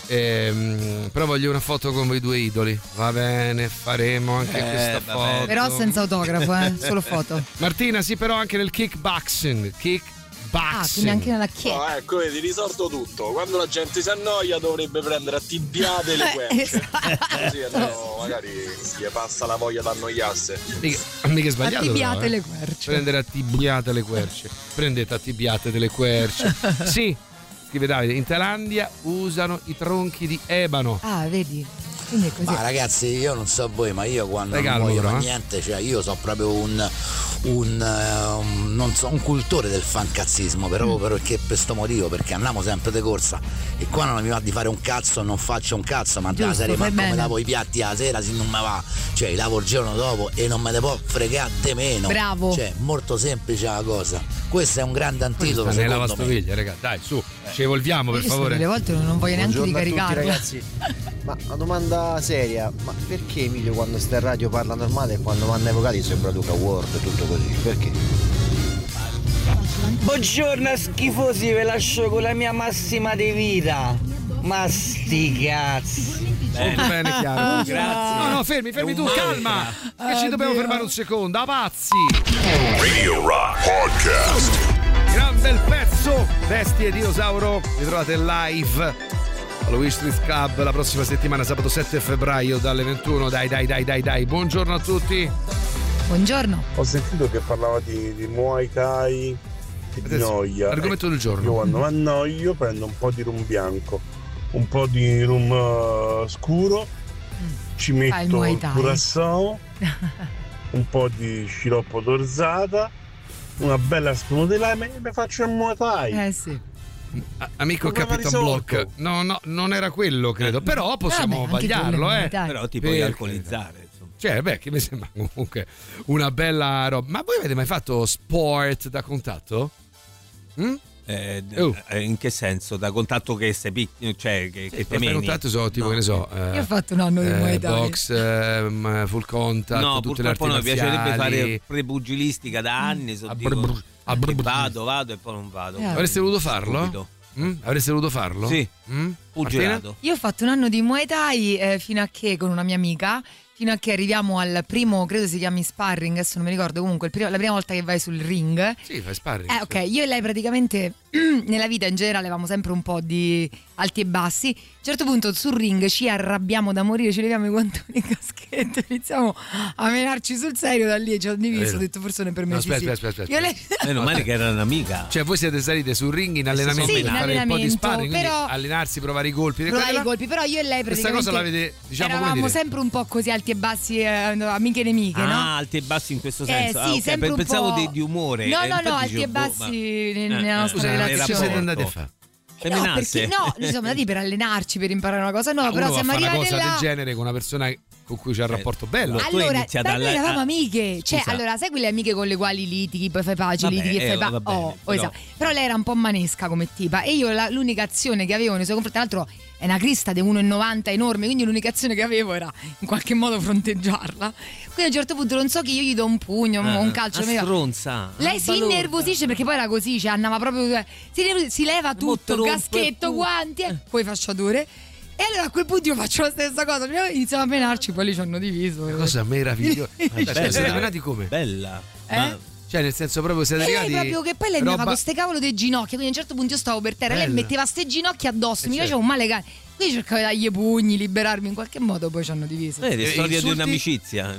Però voglio una foto con voi due idoli. Va bene, faremo anche questa foto. Però senza autografo, solo foto. Martina, sì, però anche nel kickboxing. Quindi anche nella kick. No, ecco, vedi, risolto tutto. Quando la gente si annoia dovrebbe prendere a tibbiate le querce. Così almeno magari gli passa la voglia di annoiarsi. Mica è sbagliato. Attibbiate le querce. Prendere a tibbiate le querce. Prendete a tibbiate delle querce. Sì. Scrive Davide, in Thailandia usano i tronchi di ebano. Vedi. Quindi è così. Ma ragazzi, io non so voi, ma io quando non voglio niente, cioè io so proprio non so, un cultore del fancazzismo, però perché per sto motivo, perché andiamo sempre di corsa e qua non mi va di fare un cazzo, non faccio un cazzo, ma la serie, ma come lavo i piatti la sera se non mi va, cioè li lavo il giorno dopo e non me ne può fregare di meno. Bravo. Cioè molto semplice la cosa, questo è un grande antidoto nella secondo lavastoviglie, raga, dai, su, ci evolviamo per favore. Delle volte non voglio neanche ricaricare, ragazzi. Ma una domanda seria, ma perché Emilio quando sta in radio parla normale e quando manda i vocali sembra Luca Ward, tutto così? Perché? Buongiorno schifosi, ve lascio con la mia massima di vita. Ma sti cazzi. Molto bene, chiaro. Grazie. No, fermi tu, calma. Che ci dobbiamo fermare un secondo, pazzi. Radio Rock Podcast. Gran bel pezzo, Bestie e Dinosauro. Vi trovate live allo Wish Street Club la prossima settimana, sabato 7 febbraio dalle 21. Dai. Buongiorno a tutti. Buongiorno. Ho sentito che parlava di Muay Thai e di noia. Argomento del giorno. Io quando mi annoio prendo un po' di rum bianco, un po' di rum scuro, ci metto il curaçao, un po' di sciroppo d'orzata, una bella spuma di lime e mi faccio il Muay Thai. Sì. Amico Capitan Block, no, non era quello, credo. Però possiamo sbagliarlo, Però ti puoi alcolizzare. Cioè, che mi sembra comunque una bella roba. Ma voi avete mai fatto sport da contatto? In che senso? Da contatto che sei cioè che te meni? Da contatto so, tipo, che ne so. Io ho fatto un anno di Muay Thai. Box, full contact, no, tutte le arti marziali. No, piacerebbe fare prepugilistica da anni. Vado e poi non vado. Avreste voluto farlo? Avreste voluto farlo? Sì. Pugilato. Io ho fatto un anno di Muay Thai fino a che con una mia amica. Fino a che arriviamo al primo, credo si chiami sparring, adesso non mi ricordo, comunque la prima volta che vai sul ring. Sì, fai sparring. Ok, io e lei praticamente nella vita in generale avevamo sempre un po' di alti e bassi. A un certo punto sul ring ci arrabbiamo da morire, ci leviamo i guantoni in caschetto, iniziamo a menarci sul serio, da lì ci ho diviso, ho detto forse non è per me. Aspetta. Meno male che era un'amica. Cioè voi siete salite sul ring in allenamento per fare un po' di sparring, però, allenarsi, provare i colpi. Però io e lei praticamente questa cosa l'avete, diciamo, eravamo sempre un po' così alti e bassi, amiche e nemiche, no? Alti e bassi in questo senso. Sì, sempre pensavo di umore. No, alti e bassi nella nostra relazione. Che siete andati a fare? No, perché ci siamo andati per allenarci, per imparare una cosa nuova, però siamo arrivati una cosa là del genere con una persona con cui c'è un rapporto bello. Allora, noi eravamo amiche, cioè, allora, sai quelle amiche con le quali litighi, poi fai pace, litighi e fai pace. Però lei era un po' manesca come tipa e io l'unica azione che avevo nei suoi confronti, tra l'altro è una crista di 1,90 enorme, quindi l'unica azione che avevo era in qualche modo fronteggiarla. Quindi a un certo punto non so che io gli do un pugno, un calcio. Stronza. Lei si innervosisce perché poi era così, cioè andava proprio, si leva tutto, caschetto, guanti, poi fasciature. E allora a quel punto io faccio la stessa cosa, iniziamo a menarci, poi lì ci hanno diviso. Una cosa meravigliosa. Siete menati come? Bella. Cioè nel senso proprio siete arrivati. Lei proprio che poi lei mi fa con ste cavolo dei ginocchia, quindi a un certo punto io stavo per terra, lei metteva ste ginocchia addosso, mi faceva un male cane. Quindi cercavo di dargli pugni, liberarmi in qualche modo, poi ci hanno diviso. È storia di un'amicizia.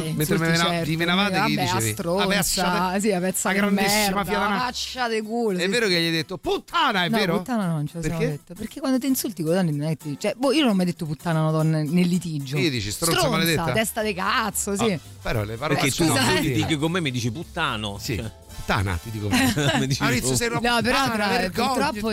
Mentre vi menavate, chi dicevi? Stronza, sì, pezza grandissima faccia di culo. È vero che gli hai detto puttana, è vero? No, puttana non ce lo siamo detto. Perché quando ti insulti con donne non è che cioè, io non ho mai detto puttana a una donna nel litigio. Sì, dici stronza maledetta. Testa di cazzo, sì. Però le parole perché tu litighi con me mi dici puttano. Sì. Puttana, ti dico. Maurizio, sei una puttana, purtroppo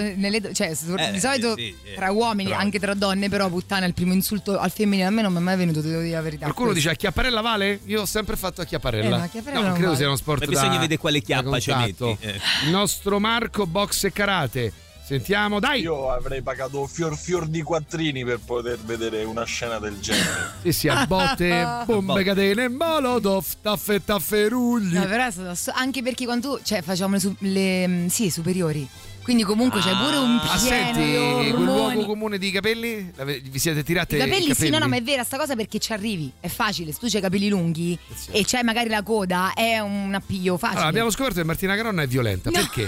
di solito tra uomini, anche tra donne, però puttana è il primo insulto al femminile, a me non mi è mai venuto, devo dire la verità. Qualcuno dice acchiapparella vale? Io ho sempre fatto acchiapparella. Non credo sia uno sport da bisogna vedere quale chiappa ci metti. Il nostro Marco box e karate. Sentiamo, dai! Io avrei pagato fior di quattrini per poter vedere una scena del genere. Sì, a botte, bombe, catene, molotov, tafferugli. No, però anche perché quando tu, facciamo le superiori. Quindi comunque c'è pure un pieno. Senti, quel luogo comune di capelli? Vi siete tirate i capelli? Sì, no, ma è vera sta cosa perché ci arrivi. È facile, se tu c'hai i capelli lunghi e c'hai magari la coda, è un appiglio facile. Allora, abbiamo scoperto che Martina Caronna è violenta, perché?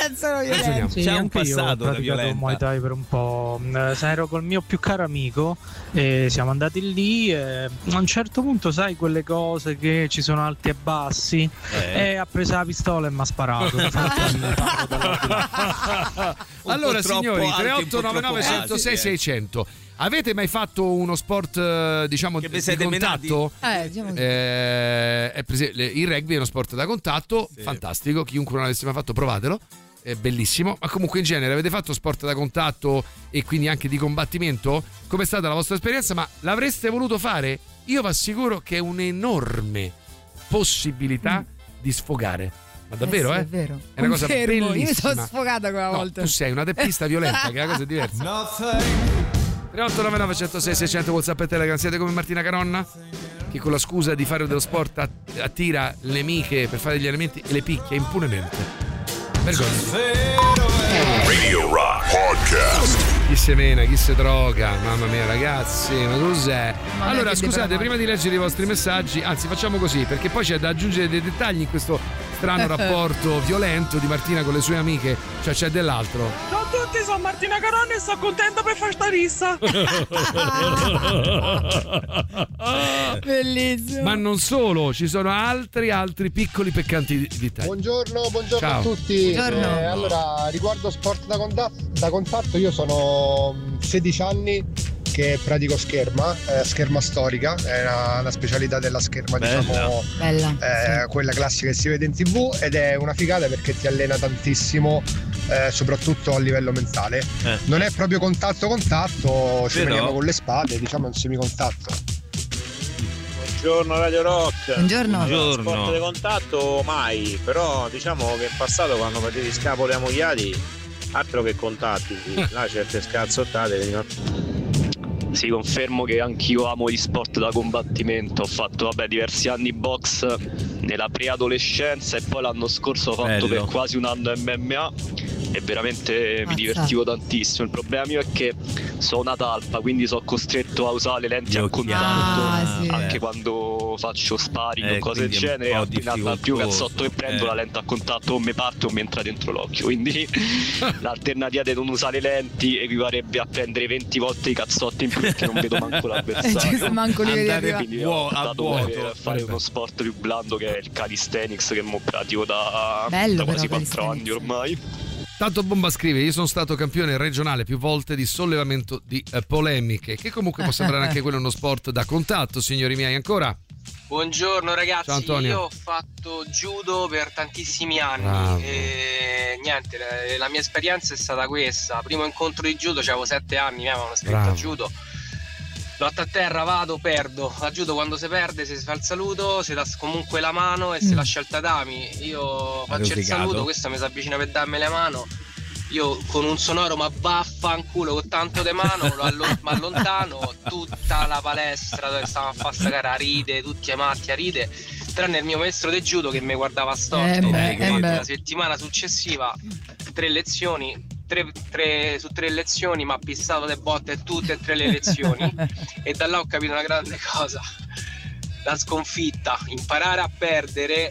Sì, c'è un passato io ho praticato Muay Thai per un po'. Ero col mio più caro amico e siamo andati lì e a un certo punto sai quelle cose che ci sono alti e bassi e ha preso la pistola e mi ha sparato. Allora signori, 3899 106 600 Avete mai fatto uno sport diciamo di contatto? Diciamo il rugby è uno sport da contatto, fantastico, chiunque non l'avesse mai fatto provatelo, è bellissimo. Ma comunque in genere avete fatto sport da contatto e quindi anche di combattimento? Com'è stata la vostra esperienza? Ma l'avreste voluto fare? Io vi assicuro che è un'enorme possibilità di sfogare. Ma davvero, È vero. È una cosa bellissima. Io mi sono sfogata quella volta. Tu sei una teppista violenta, che è una cosa diversa. 3899 106 600 WhatsApp e Telegram. Siete come Martina Caronna, che con la scusa di fare dello sport attira le amiche per fare degli allenamenti e le picchia impunemente. Vergognati. Radio Rock Podcast. Chi se mena, chi se droga, mamma mia ragazzi, ma cos'è? Allora scusate, prima di leggere i vostri messaggi, anzi facciamo così, perché poi c'è da aggiungere dei dettagli in questo strano rapporto violento di Martina con le sue amiche, cioè c'è dell'altro. Ciao a tutti, sono Martina Caronna e sono contenta per fare sta rissa. Bellissimo. Ma non solo, ci sono altri piccoli peccanti d'Italia. Buongiorno Ciao. a tutti. Buongiorno. Allora, riguardo sport da contatto, io sono 16 anni che pratico scherma storica, è una specialità della scherma, diciamo, quella classica che si vede in TV, ed è una figata perché ti allena tantissimo, soprattutto a livello mentale. Non è proprio contatto, ci vediamo con le spade, diciamo, è un semicontatto. Buongiorno Radio Rock. Buongiorno. Sport di contatto mai, però diciamo che in passato quando facevi scapoli ammogliati, altro che contatti, là certe scazzottate. Sì, confermo che anch'io amo gli sport da combattimento. Ho fatto diversi anni box nella preadolescenza e poi l'anno scorso ho fatto per quasi un anno MMA e veramente mi divertivo tantissimo. Il problema mio è che sono una talpa, quindi sono costretto a usare le lenti a contatto anche quando faccio sparring o cose del genere. Al primo cazzotto che prendo la lente a contatto o mi parte o mi entra dentro l'occhio, quindi l'alternativa di non usare le lenti equivarebbe a prendere 20 volte i cazzotti in più perché non vedo manco l'avversario. Manco li vedi. Quindi ho optato per fare uno sport più blando che è il calisthenics, che mo pratico da quasi 4 anni ormai. Tanto Bomba scrive: io sono stato campione regionale più volte di sollevamento di polemiche, che comunque può sembrare anche quello uno sport da contatto, signori miei. Ancora? Buongiorno ragazzi. Ciao, Antonio. Io ho fatto judo per tantissimi anni e niente, la mia esperienza è stata questa. Primo incontro di judo, avevo 7 anni, mi avevano scritto a judo. Lotta a terra, vado, perdo. A judo quando si perde, se si fa il saluto, si dà comunque la mano e si lascia il tatami. Io faccio il saluto, questo mi si avvicina per darmi la mano. Io con un sonoro ma vaffanculo con tanto di mano mi allontano, tutta la palestra dove stavamo a fare sta gara ride, tutti ai matti a ride, tranne il mio maestro di judo che mi guardava storto. La settimana successiva 3 lezioni, 3 su 3 lezioni mi ha pissato le botte tutte e 3 le lezioni e da là ho capito una grande cosa: la sconfitta, imparare a perdere.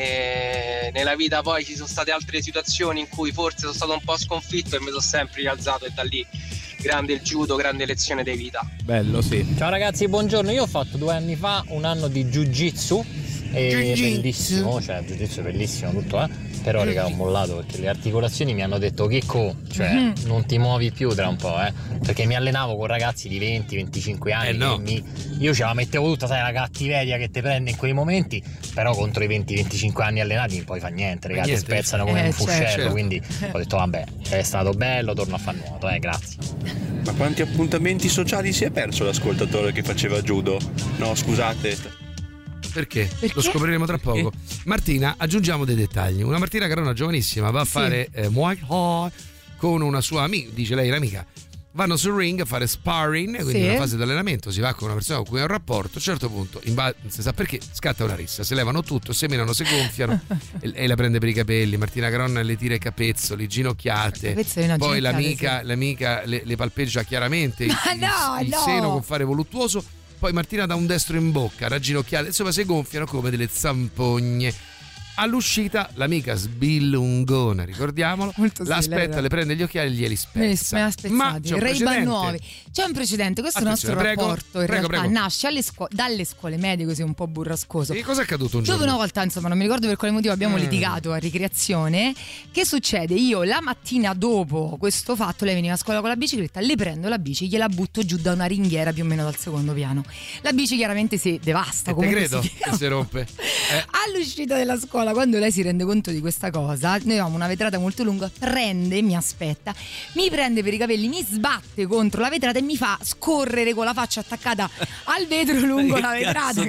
E nella vita poi ci sono state altre situazioni in cui forse sono stato un po' sconfitto e mi sono sempre rialzato, e da lì grande il judo, grande lezione di vita. Bello, sì. Ciao ragazzi, buongiorno. Io ho fatto 2 anni fa un anno di jiu-jitsu e bellissimo, cioè jiu-jitsu è bellissimo tutto, però raga, ho mollato perché le articolazioni mi hanno detto Chicco, cioè non ti muovi più tra un po', perché mi allenavo con ragazzi di 20-25 anni io ce la mettevo tutta, sai, la cattiveria che ti prende in quei momenti, però contro i 20-25 anni allenati non poi fa niente, ragazzi, spezzano come un fuscello, certo. Quindi ho detto vabbè, è stato bello, torno a far nuoto, grazie. Ma quanti appuntamenti sociali si è perso l'ascoltatore che faceva judo? No, scusate. Perché? Lo scopriremo tra poco. Martina, aggiungiamo dei dettagli. Una Martina Caronna giovanissima va a fare Muay Thai con una sua amica, dice lei l'amica. Vanno sul ring a fare sparring, quindi una fase di allenamento, si va con una persona con cui ha un rapporto. A un certo punto, non si sa perché, scatta una rissa, si levano tutto, seminano, si gonfiano e la prende per i capelli. Martina Caronna le tira i capezzoli, ginocchiate, poi l'amica le palpeggia chiaramente il seno con fare voluttuoso. Poi Martina dà un destro in bocca, ragginocchiate, insomma si gonfiano come delle zampogne. All'uscita l'amica sbillungona, ricordiamolo, l'aspetta, le prende gli occhiali e glieli spezza. Ma c'è un Ray-Ban nuovi. C'è un precedente, questo Attenzione, è il nostro rapporto in realtà prego. nasce dalle scuole medie, così un po' burrascoso. E cosa è accaduto un giorno? Dove una volta, insomma, non mi ricordo per quale motivo abbiamo litigato a ricreazione. Che succede? Io la mattina dopo questo fatto, lei veniva a scuola con la bicicletta, le prendo la bici, gliela butto giù da una ringhiera più o meno dal secondo piano. La bici chiaramente si devasta, come credo che si rompe. All'uscita della scuola, quando lei si rende conto di questa cosa, noi avevamo una vetrata molto lunga, mi aspetta, mi prende per i capelli, mi sbatte contro la vetrata e mi fa scorrere con la faccia attaccata al vetro lungo la vetrata.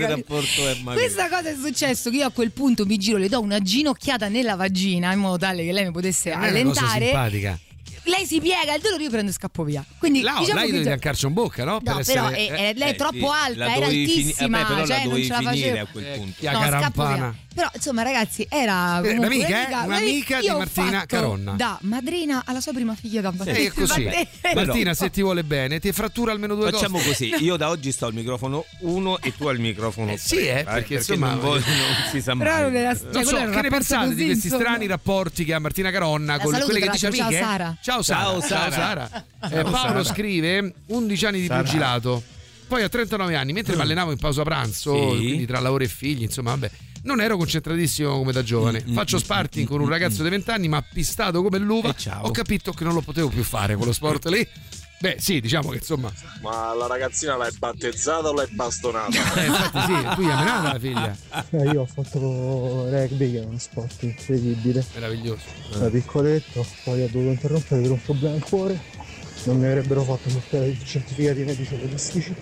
Questa cosa è successo che io a quel punto mi giro, le do una ginocchiata nella vagina in modo tale che lei mi potesse allentare. È una cosa simpatica. Lei si piega, il dolore io prendo e scappo via. Quindi diciamo lei deve biancarci un bocca, no? No, però lei è troppo alta, era altissima, però cioè non ce la facevo a quel punto. No, scappo via. Però insomma ragazzi era un'amica di Martina Caronna, da madrina alla sua prima figlia da è così. Martina, se ti vuole bene ti frattura almeno due cose. Facciamo così, io da oggi sto al microfono 1 e tu al microfono 3, perché insomma non si sa mai. Non so, che ne pensate di questi strani rapporti che ha Martina Caronna con quelle che dice amiche? Ciao Sara. Paolo scrive 11 anni di pugilato, poi a 39 anni mentre mi allenavo in pausa pranzo, quindi tra lavoro e figli, insomma vabbè, non ero concentratissimo come da giovane. Faccio sparring con un ragazzo di 20 anni, ma appistato come l'uva, ho capito che non lo potevo più fare quello sport lì. Beh sì, diciamo che insomma. Ma la ragazzina l'hai battezzata o l'hai bastonata? Infatti sì, tu gli hai menata la figlia. Io ho fatto rugby, che è uno sport incredibile, meraviglioso. Da piccoletto, poi ho dovuto interrompere per un problema al cuore, non mi avrebbero fatto portare i certificati medici agonistici.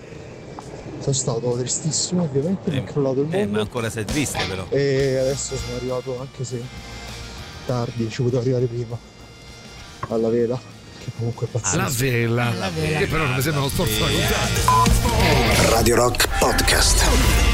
Sono stato tristissimo, ovviamente, mi è crollato il mondo. Ma ancora sei triste però. E adesso sono arrivato, anche se tardi, ci potevo arrivare prima, alla vela. Che comunque è pazzesco. La vela. Che però non mi sembra uno sport da contare. Radio Rock Podcast.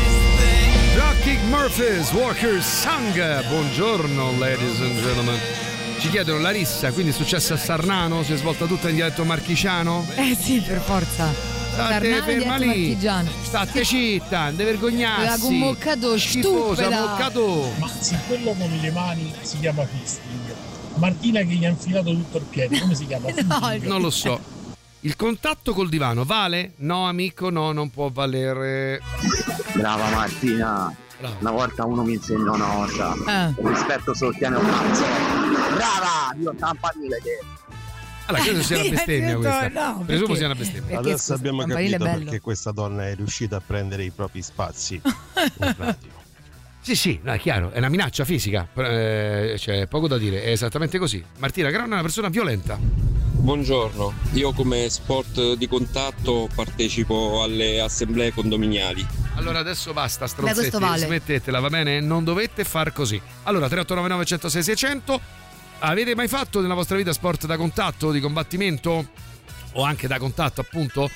Dropkick Murphys, Walker Song. Buongiorno ladies and gentlemen. Ci chiedono Larissa, quindi è successo a Sarnano? Si è svolta tutta in dialetto marchigiano? Sì, per forza. State ferma lì, state zitta, non deve vergognarsi. La commoccato stupida. Ma se quello con le mani si chiama fisting, Martina che gli ha infilato tutto il piede, come si chiama? Non lo so. Il contatto col divano vale? No amico, no, non può valere. Brava Martina. Una volta uno mi insegnò una cosa, rispetto se ottiene un cazzo. Brava, io campanile che... Allora, credo sia una bestemmia questa. No, presumo sia una bestemmia. Adesso abbiamo capito perché questa donna è riuscita a prendere i propri spazi in radio. Sì, no, è chiaro, è una minaccia fisica, c'è poco da dire, è esattamente così. Martina Caronna è una persona violenta. Buongiorno, io come sport di contatto partecipo alle assemblee condominiali. Allora adesso basta stronzetti, smettetela, va bene? Non dovete far così. Allora 3899 106 600. Avete mai fatto nella vostra vita sport da contatto, di combattimento o anche da contatto appunto?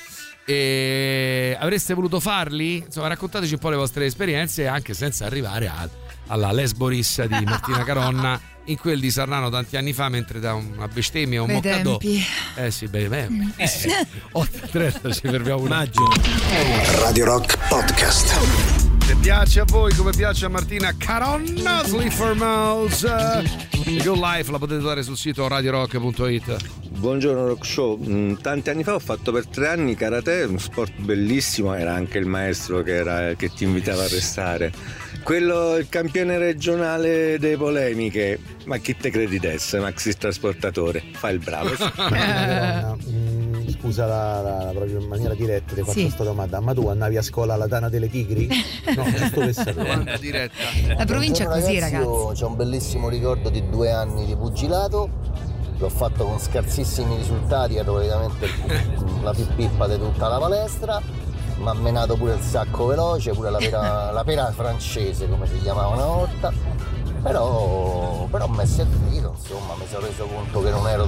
E avreste voluto farli? Insomma, raccontateci un po' le vostre esperienze, anche senza arrivare alla lesboris di Martina Caronna in quel di Sarnano tanti anni fa, mentre da una bestemmia, un moccadò. Sì, beh. 8:30 ci fermiamo un attimo. Radio Rock Podcast. Se piace a voi come piace a Martina Caronna, Sleeper Mouse, The Good Life la potete trovare sul sito radiorock.it. Buongiorno Rock Show, tanti anni fa ho fatto per 3 anni karate, uno sport bellissimo, era anche il maestro che ti invitava a restare. Quello, il campione regionale delle polemiche, ma chi te credi d'essere, maxi trasportatore? Fai il bravo. Scusa la proprio in maniera diretta ti faccio questa domanda, ma tu andavi a scuola alla Tana delle Tigri? No, giusto per sapere. Diretta. La provincia è così, ragazzi. Io c'ho un bellissimo ricordo di 2 anni di pugilato, l'ho fatto con scarsissimi risultati, ero praticamente la più pippa di tutta la palestra, mi ha menato pure il sacco veloce, pure la pera francese come si chiamava una volta, però mi è servito, insomma, mi sono reso conto che non ero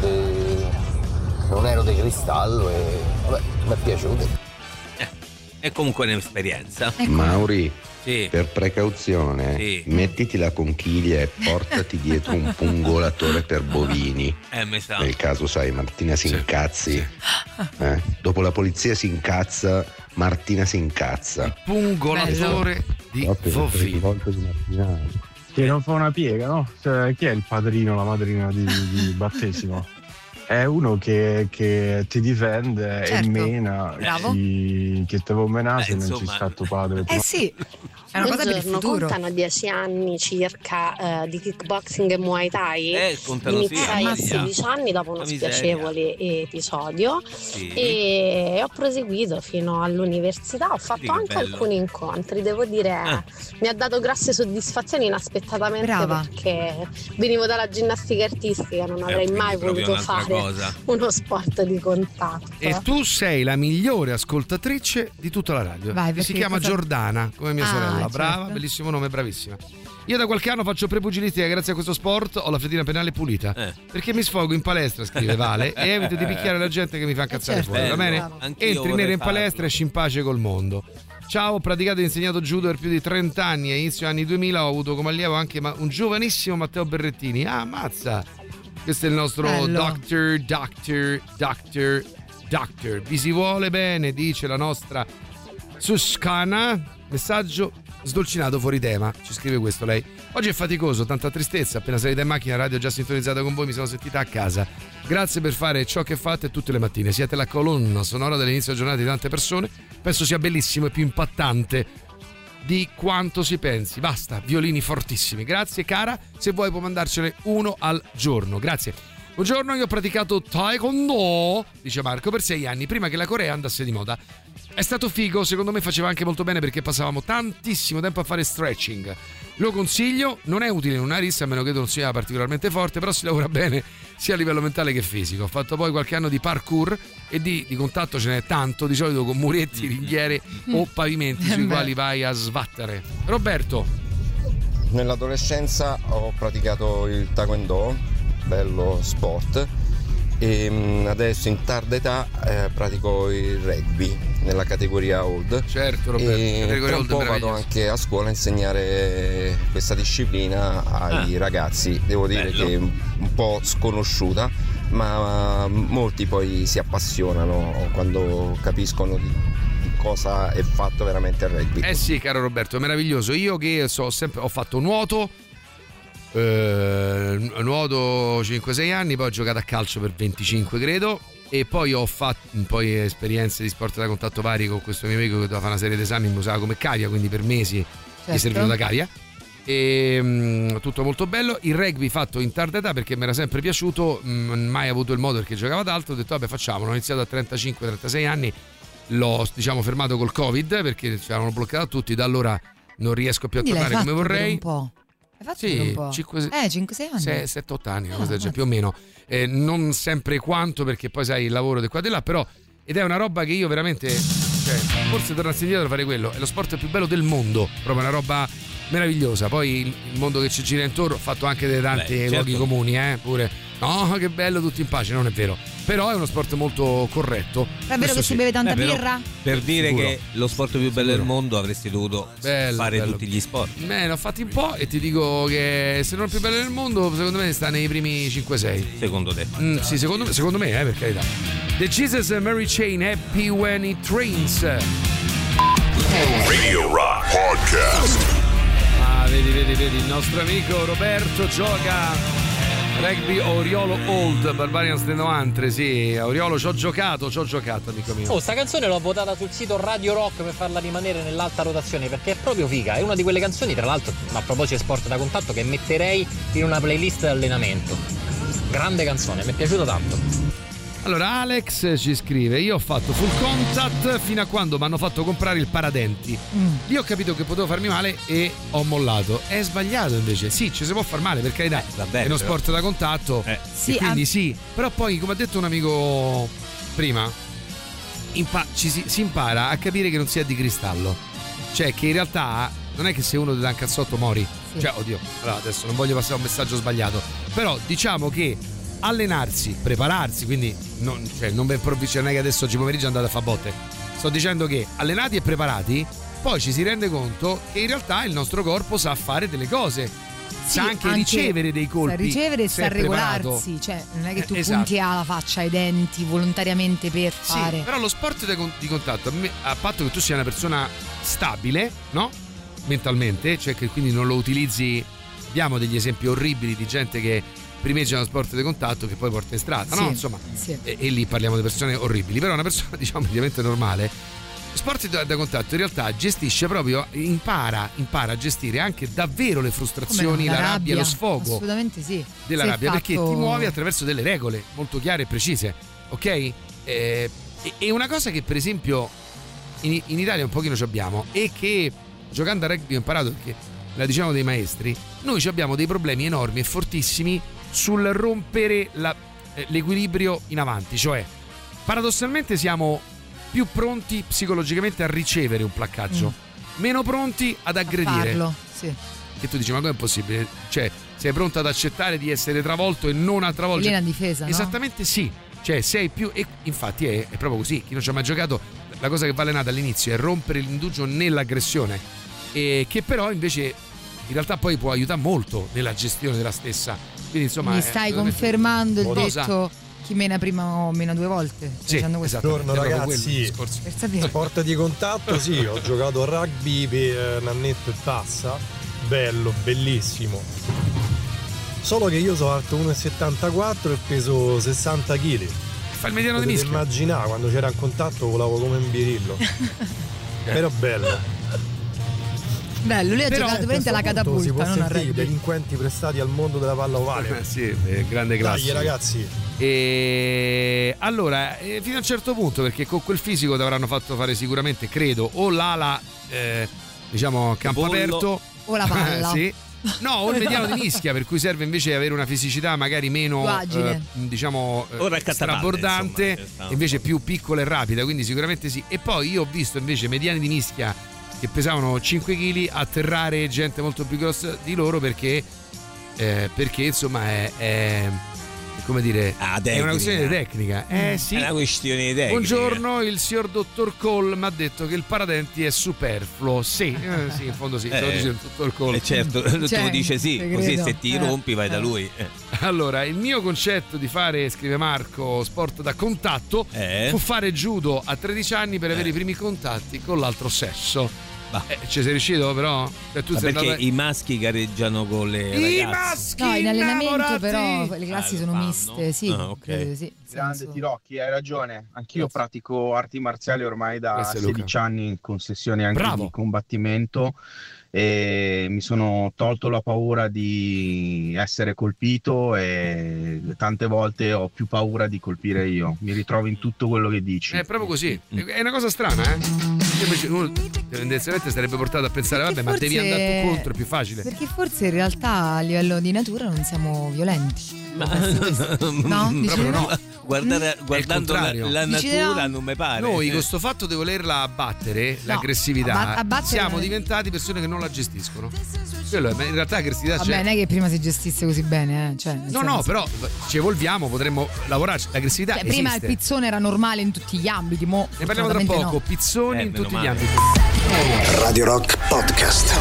di cristallo e vabbè, mi è piaciuto. È comunque un'esperienza. Mauri, sì. Per precauzione, sì. Mettiti la conchiglia e portati dietro un pungolatore per bovini. Mi sa. Nel caso, sai, Martina si incazzi. Sì. Dopo la polizia si incazza, Martina si incazza. Pungolatore di bovini. che non fa una piega, no? Cioè, chi è il padrino, la madrina di battesimo? È uno che ti difende, certo, e mena chi che te vuoi menare se non ci sta tuo padre. Sì. È una cosa per il futuro. Contano 10 anni circa di kickboxing e Muay Thai. Iniziai a 16 anni dopo uno spiacevole episodio, e ho proseguito fino all'università. Ho fatto anche alcuni incontri, devo dire, mi ha dato grosse soddisfazioni inaspettatamente, perché venivo dalla ginnastica artistica, non avrei mai voluto fare uno sport di contatto. E tu sei la migliore ascoltatrice di tutta la radio. Si chiama Giordana, come mia sorella. Brava, certo. Bellissimo nome, bravissima. Io da qualche anno faccio prepugilistica, grazie a questo sport ho la fedina penale pulita, perché mi sfogo in palestra, scrive Vale, e evito di picchiare la gente che mi fa incazzare fuori, va bene? Entri nero in palestra e esci in pace col mondo. Ciao, ho praticato e insegnato judo per più di 30 anni e inizio anni 2000 ho avuto come allievo anche un giovanissimo Matteo Berrettini. Ah, ammazza! Questo è il nostro doctor. Vi si vuole bene, dice la nostra Suscana. Messaggio sdolcinato fuori tema, ci scrive questo lei. Oggi è faticoso, tanta tristezza, appena salita in macchina, radio già sintonizzata con voi, mi sono sentita a casa. Grazie per fare ciò che fate tutte le mattine, siete la colonna sonora dell'inizio giornata di tante persone, penso sia bellissimo e più impattante di quanto si pensi. Basta, violini fortissimi. Grazie cara, se vuoi puoi mandarcene uno al giorno. Grazie. Buongiorno, io ho praticato Taekwondo, dice Marco, per 6 anni, prima che la Corea andasse di moda. È stato figo, secondo me faceva anche molto bene perché passavamo tantissimo tempo a fare stretching. Lo consiglio, non è utile in una rissa, a meno che non sia particolarmente forte, però si lavora bene sia a livello mentale che fisico. Ho fatto poi qualche anno di parkour e di contatto ce n'è tanto, di solito con muretti, ringhiere o pavimenti sui quali vai a sbattere. Roberto. Nell'adolescenza ho praticato il Taekwondo, bello sport, e adesso in tarda età pratico il rugby nella categoria old. Certo, Roberto, e tra un po' vado anche a scuola a insegnare questa disciplina ai ragazzi. Devo dire che è un po' sconosciuta, ma molti poi si appassionano quando capiscono di cosa è fatto veramente il rugby. Sì, caro Roberto, è meraviglioso. Io che ho fatto nuoto 5-6 anni, poi ho giocato a calcio per 25 credo, e poi ho fatto poi esperienze di sport da contatto vari con questo mio amico che doveva fare una serie di esami, mi usava come cavia, quindi per mesi mi servivo da cavia, e tutto molto bello. Il rugby fatto in tarda età perché mi era sempre piaciuto, mai avuto il modo perché giocava ad altro, ho detto vabbè facciamolo. Ho iniziato a 35-36 anni, l'ho fermato col Covid perché ci avevano bloccato tutti, da allora non riesco più a tornare come vorrei. Un po'. Sì, un po'. 5-6 anni, 7-8 anni, più o meno, non sempre quanto, perché poi sai il lavoro di qua e di là, però, ed è una roba che io veramente, forse tornassi indietro a fare quello, è lo sport più bello del mondo, proprio una roba meravigliosa. Poi il mondo che ci gira intorno, ho fatto anche dei tanti luoghi comuni, pure, no, che bello, tutti in pace, non è vero, però è uno sport molto corretto. È vero che si beve tanta birra? Per dire sicuro che lo sport più bello del mondo avresti dovuto fare tutti gli sport. Ne ho fatti un po' e ti dico che se non il più bello del mondo, secondo me sta nei primi 5-6. Secondo te? Sì, secondo me, per carità. The Jesus and Mary Chain, Happy When It Rains. Radio Rock Podcast. Vedi, il nostro amico Roberto gioca rugby Oriolo Old, Barbarians del 90, sì, Oriolo ci ho giocato, amico mio. Sta canzone l'ho votata sul sito Radio Rock per farla rimanere nell'alta rotazione, perché è proprio figa, è una di quelle canzoni, tra l'altro, a proposito di sport da contatto, che metterei in una playlist di allenamento. Grande canzone, mi è piaciuta tanto. Allora Alex ci scrive: io ho fatto full contact fino a quando mi hanno fatto comprare il paradenti. Lì ho capito che potevo farmi male e ho mollato. È sbagliato invece. Sì, ci si può far male, per carità, è uno sport da contatto, sì, quindi sì. Però poi, come ha detto un amico prima, si impara a capire che non si è di cristallo. Cioè che in realtà non è che se uno ti dà un cazzotto mori. Sì. Cioè, oddio, allora adesso non voglio passare un messaggio sbagliato, però diciamo che allenarsi, prepararsi, quindi non per improvvisare, non è che adesso oggi pomeriggio andate a fare botte. Sto dicendo che allenati e preparati, poi ci si rende conto che in realtà il nostro corpo sa fare delle cose, sa anche ricevere dei colpi, sa ricevere e sa regolarsi, cioè non è che tu punti alla faccia, ai denti volontariamente per fare. Però lo sport di contatto, a patto che tu sia una persona stabile, no? Mentalmente, cioè che quindi non lo utilizzi abbiamo degli esempi orribili di gente che primeggia uno sport di contatto che poi porta in strada, no? Insomma, e lì parliamo di persone orribili. Però una persona, diciamo, praticamente normale, sport da contatto in realtà gestisce proprio, impara a gestire anche davvero le frustrazioni, la rabbia, lo sfogo. Assolutamente sì. Della rabbia, perché ti muovi attraverso delle regole molto chiare e precise, ok? E una cosa che per esempio in Italia un pochino ci abbiamo, e che giocando a rugby ho imparato, perché la diciamo dei maestri, noi abbiamo dei problemi enormi e fortissimi sul rompere l'equilibrio in avanti, cioè paradossalmente siamo più pronti psicologicamente a ricevere un placcaggio, meno pronti ad aggredire. Farlo, sì. Che tu dici, ma come è possibile? Cioè, sei pronto ad accettare di essere travolto e non a travolgere? Lì è una difesa, esattamente, no? Sì. Cioè, sei più, e infatti è proprio così. Chi non ci ha mai giocato, la cosa che vale nata all'inizio è rompere l'indugio nell'aggressione, e che però invece in realtà poi può aiutare molto nella gestione della stessa. Quindi insomma, mi stai confermando il detto: chi mena prima o mena due volte. Sì, esatto. Buongiorno ragazzi, sport di contatto, sì, ho giocato a rugby per un annetto e passa, bello, bellissimo. Solo che io sono alto 1,74 e peso 60 kg. Fa il mediano di mischia. Immaginare, quando c'era in contatto volavo come un birillo. Però bello. Bello, lui ha giocato veramente alla catapulta, si può non a sentire rugby. Delinquenti prestati al mondo della palla ovale. Sì, grande classe. Dai ragazzi. E allora, fino a un certo punto, perché con quel fisico ti avranno fatto fare sicuramente, credo, o l'ala diciamo a campo aperto, o la palla. Sì. No, o il mediano di mischia, per cui serve invece avere una fisicità magari meno diciamo strabordante, invece più piccola e rapida, quindi sicuramente sì. E poi io ho visto invece mediani di mischia che pesavano 5 kg atterrare gente molto più grossa di loro, perché insomma è come dire, è una questione di tecnica. Sì. È una questione di tecnica. Buongiorno, il signor dottor Cole mi ha detto che il paradenti è superfluo. Sì, sì, in fondo sì, te lo dice il dottor Cole. Certo, te lo dice sì, così se ti rompi vai da lui. Allora, il mio concetto di fare, scrive Marco, sport da contatto fu fare judo a 13 anni per avere i primi contatti con l'altro sesso. Ci sei riuscito però? Tu sei perché i maschi gareggiano con le ragazze? Maschi no, in allenamento però le classi sono miste, sì. Okay. Sì, grande Tirocchi, hai ragione. Anch'io pratico arti marziali ormai da 16 anni, con sessioni anche di combattimento, e mi sono tolto la paura di essere colpito, e tante volte ho più paura di colpire io. Mi ritrovo in tutto quello che dici. È proprio così. È una cosa strana, uno tendenzialmente sarebbe portato a pensare perché ma devi andare tu contro, è più facile. Perché forse in realtà a livello di natura non siamo violenti. No, proprio no. Guardando la natura non mi pare. Noi con sto fatto di volerla abbattere, l'aggressività, siamo diventati persone che non la gestiscono. Quello è, in realtà l'aggressività c'è. Non è che prima si gestisse così bene, cioè, no, però ci evolviamo, potremmo lavorarci. L'aggressività esiste. Prima il pizzone era normale in tutti gli ambiti, mo ne parliamo tra poco. Pizzoni in tutti gli ambiti. Radio Rock Podcast.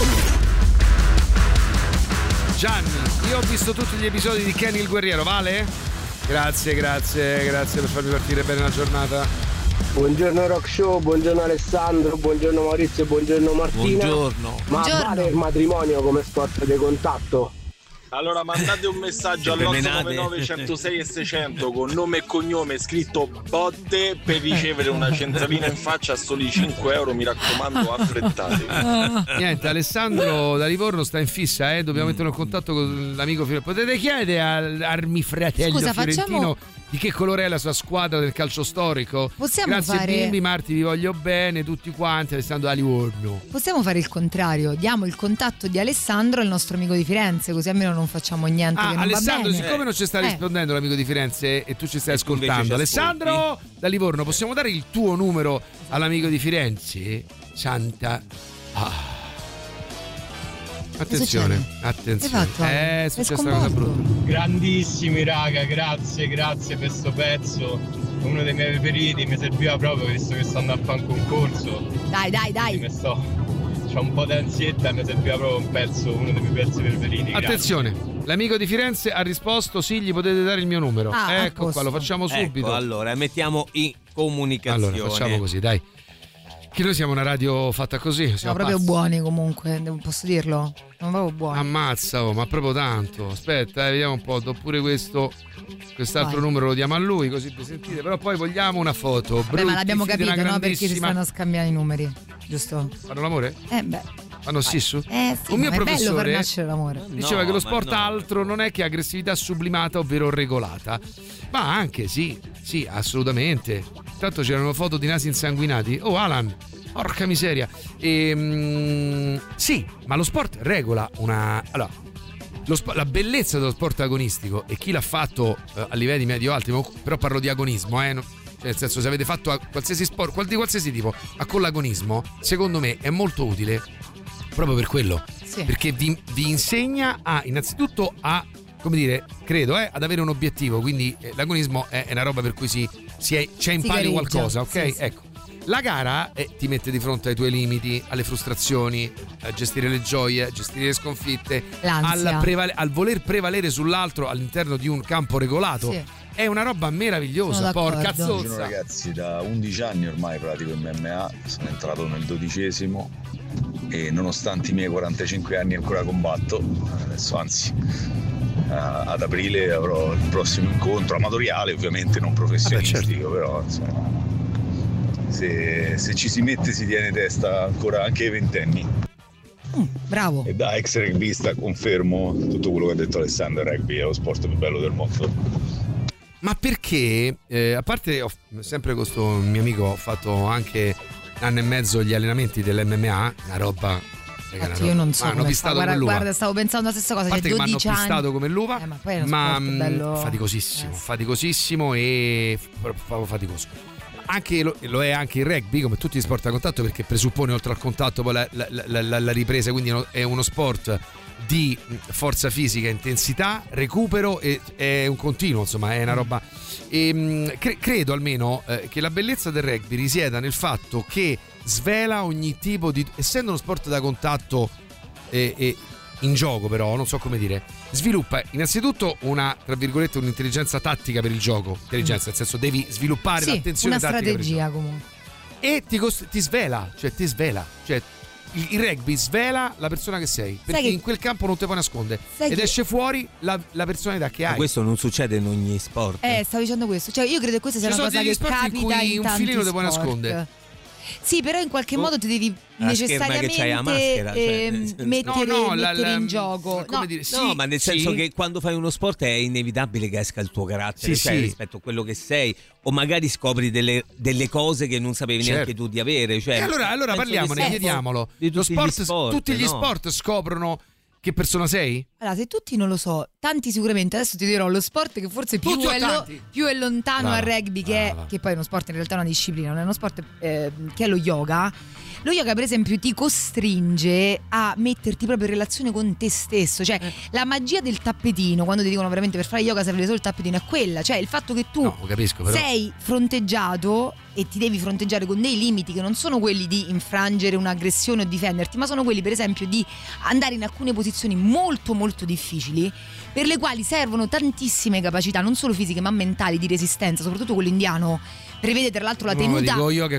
Gian, io ho visto tutti gli episodi di Kenny il Guerriero, vale? Grazie per farmi partire bene la giornata. Buongiorno Rock Show, buongiorno Alessandro, buongiorno Maurizio, buongiorno Martina. Ma vale il matrimonio come sport di contatto? Allora mandate un messaggio all'899 106 e 600 con nome e cognome scritto botte per ricevere una centralina in faccia a soli 5 euro, mi raccomando, affrettatevi. Niente, Alessandro da Livorno sta in fissa, dobbiamo mettere in contatto con l'amico Fiorentino. Potete chiedere all'Armi Fratello Fiorentino di che colore è la sua squadra del calcio storico? Grazie bimbi, Marti, vi voglio bene tutti quanti. Alessandro da Livorno. Possiamo fare il contrario, diamo il contatto di Alessandro al nostro amico di Firenze, così almeno non facciamo niente che non Alessandro, va bene. siccome non ci sta rispondendo l'amico di Firenze e tu ci stai ascoltando, Alessandro da Livorno, possiamo dare il tuo numero all'amico di Firenze? Santa attenzione, è successa una cosa brutta. Grandissimi raga, grazie per sto pezzo, uno dei miei preferiti, mi serviva proprio visto che sto andando a fare un concorso. Dai. C'ho un po' d'ansietta, mi serviva proprio un pezzo, uno dei miei pezzi preferiti. Attenzione, l'amico di Firenze ha risposto sì, gli potete dare il mio numero. Ecco qua, lo facciamo subito. Allora mettiamo in comunicazione. Allora facciamo così, dai. Che noi siamo una radio fatta così. Siamo proprio buoni comunque, posso dirlo? Siamo proprio buoni. Ammazza, ma proprio tanto. Aspetta, vediamo un po', do pure quest'altro numero lo diamo a lui, così vi sentite. Però poi vogliamo una foto. Vabbè, ma l'abbiamo capito, no? Perché si stanno scambiando i numeri, giusto? Fanno l'amore? Fanno sissu? Sì, un mio professore bello far nascere l'amore. Diceva che lo sport altro non è che aggressività sublimata ovvero regolata. Ma anche sì, assolutamente. Intanto c'erano foto di nasi insanguinati. Oh Alan, porca miseria. Sì, ma lo sport regola una... Allora, la bellezza dello sport agonistico, e chi l'ha fatto a livelli medio-alti, però parlo di agonismo, nel senso, se avete fatto qualsiasi sport di qualsiasi tipo con l'agonismo, secondo me è molto utile proprio per quello, perché vi insegna innanzitutto come dire, credo ad avere un obiettivo, quindi l'agonismo è una roba per cui c'è in palio qualcosa, ok? Sì. Ecco, la gara ti mette di fronte ai tuoi limiti, alle frustrazioni, a gestire le gioie, a gestire le sconfitte, al voler prevalere sull'altro all'interno di un campo regolato. Sì. È una roba meravigliosa, porca zozza. Buongiorno ragazzi, da 11 anni ormai pratico MMA, sono entrato nel 12° e nonostante i miei 45 anni ancora combatto. Adesso anzi ad aprile avrò il prossimo incontro amatoriale, ovviamente non professionistico, però insomma, se ci si mette si tiene testa ancora anche ai 20enni. Bravo. E da ex rugbista confermo tutto quello che ha detto Alessandro. Il rugby è lo sport più bello del mondo. Ma perché, a parte sempre con questo mio amico ho fatto anche un anno e mezzo gli allenamenti dell'MMA, una roba. Infatti io non so come guarda, stavo pensando la stessa cosa. A parte che mi hanno 12 anni pistato come l'uva, ma poi è uno sport bello... faticosissimo e proprio faticoso. Anche lo è anche il rugby, come tutti gli sport a contatto, perché presuppone oltre al contatto poi la ripresa, quindi è uno sport di forza fisica, intensità, recupero e è un continuo, insomma è una roba. Credo almeno che la bellezza del rugby risieda nel fatto che svela ogni tipo di, essendo uno sport da contatto in gioco, però non so come dire, sviluppa innanzitutto una, tra virgolette, un'intelligenza tattica per il gioco, intelligenza nel senso devi sviluppare l'attenzione tattica, una strategia comunque, e ti svela, cioè il rugby svela la persona che sei, perché in quel campo non ti puoi nascondere ed esce fuori la personalità che hai. Ma questo non succede in ogni sport. Stavo dicendo questo, cioè io credo che questa sia una cosa che capita in un filino ti puoi nascondere. Sì, però in qualche modo ti devi necessariamente mettere in gioco. No, ma nel senso che quando fai uno sport è inevitabile che esca il tuo carattere, rispetto a quello che sei, o magari scopri delle cose che non sapevi neanche tu di avere. Cioè, e allora parliamone, chiediamolo. Tutti gli sport scoprono che persona sei? Allora, se tutti non lo so, tanti sicuramente. Adesso ti dirò lo sport che forse più è lontano al rugby, che poi è uno sport in realtà, è una disciplina, non è uno sport, che è lo yoga. Lo yoga per esempio ti costringe a metterti proprio in relazione con te stesso, cioè la magia del tappetino, quando ti dicono veramente per fare yoga serve solo il tappetino, è quella, cioè il fatto che tu sei fronteggiato e ti devi fronteggiare con dei limiti che non sono quelli di infrangere un'aggressione o difenderti, ma sono quelli per esempio di andare in alcune posizioni molto molto difficili, per le quali servono tantissime capacità, non solo fisiche ma mentali, di resistenza, soprattutto quello indiano prevede tra l'altro la tenuta.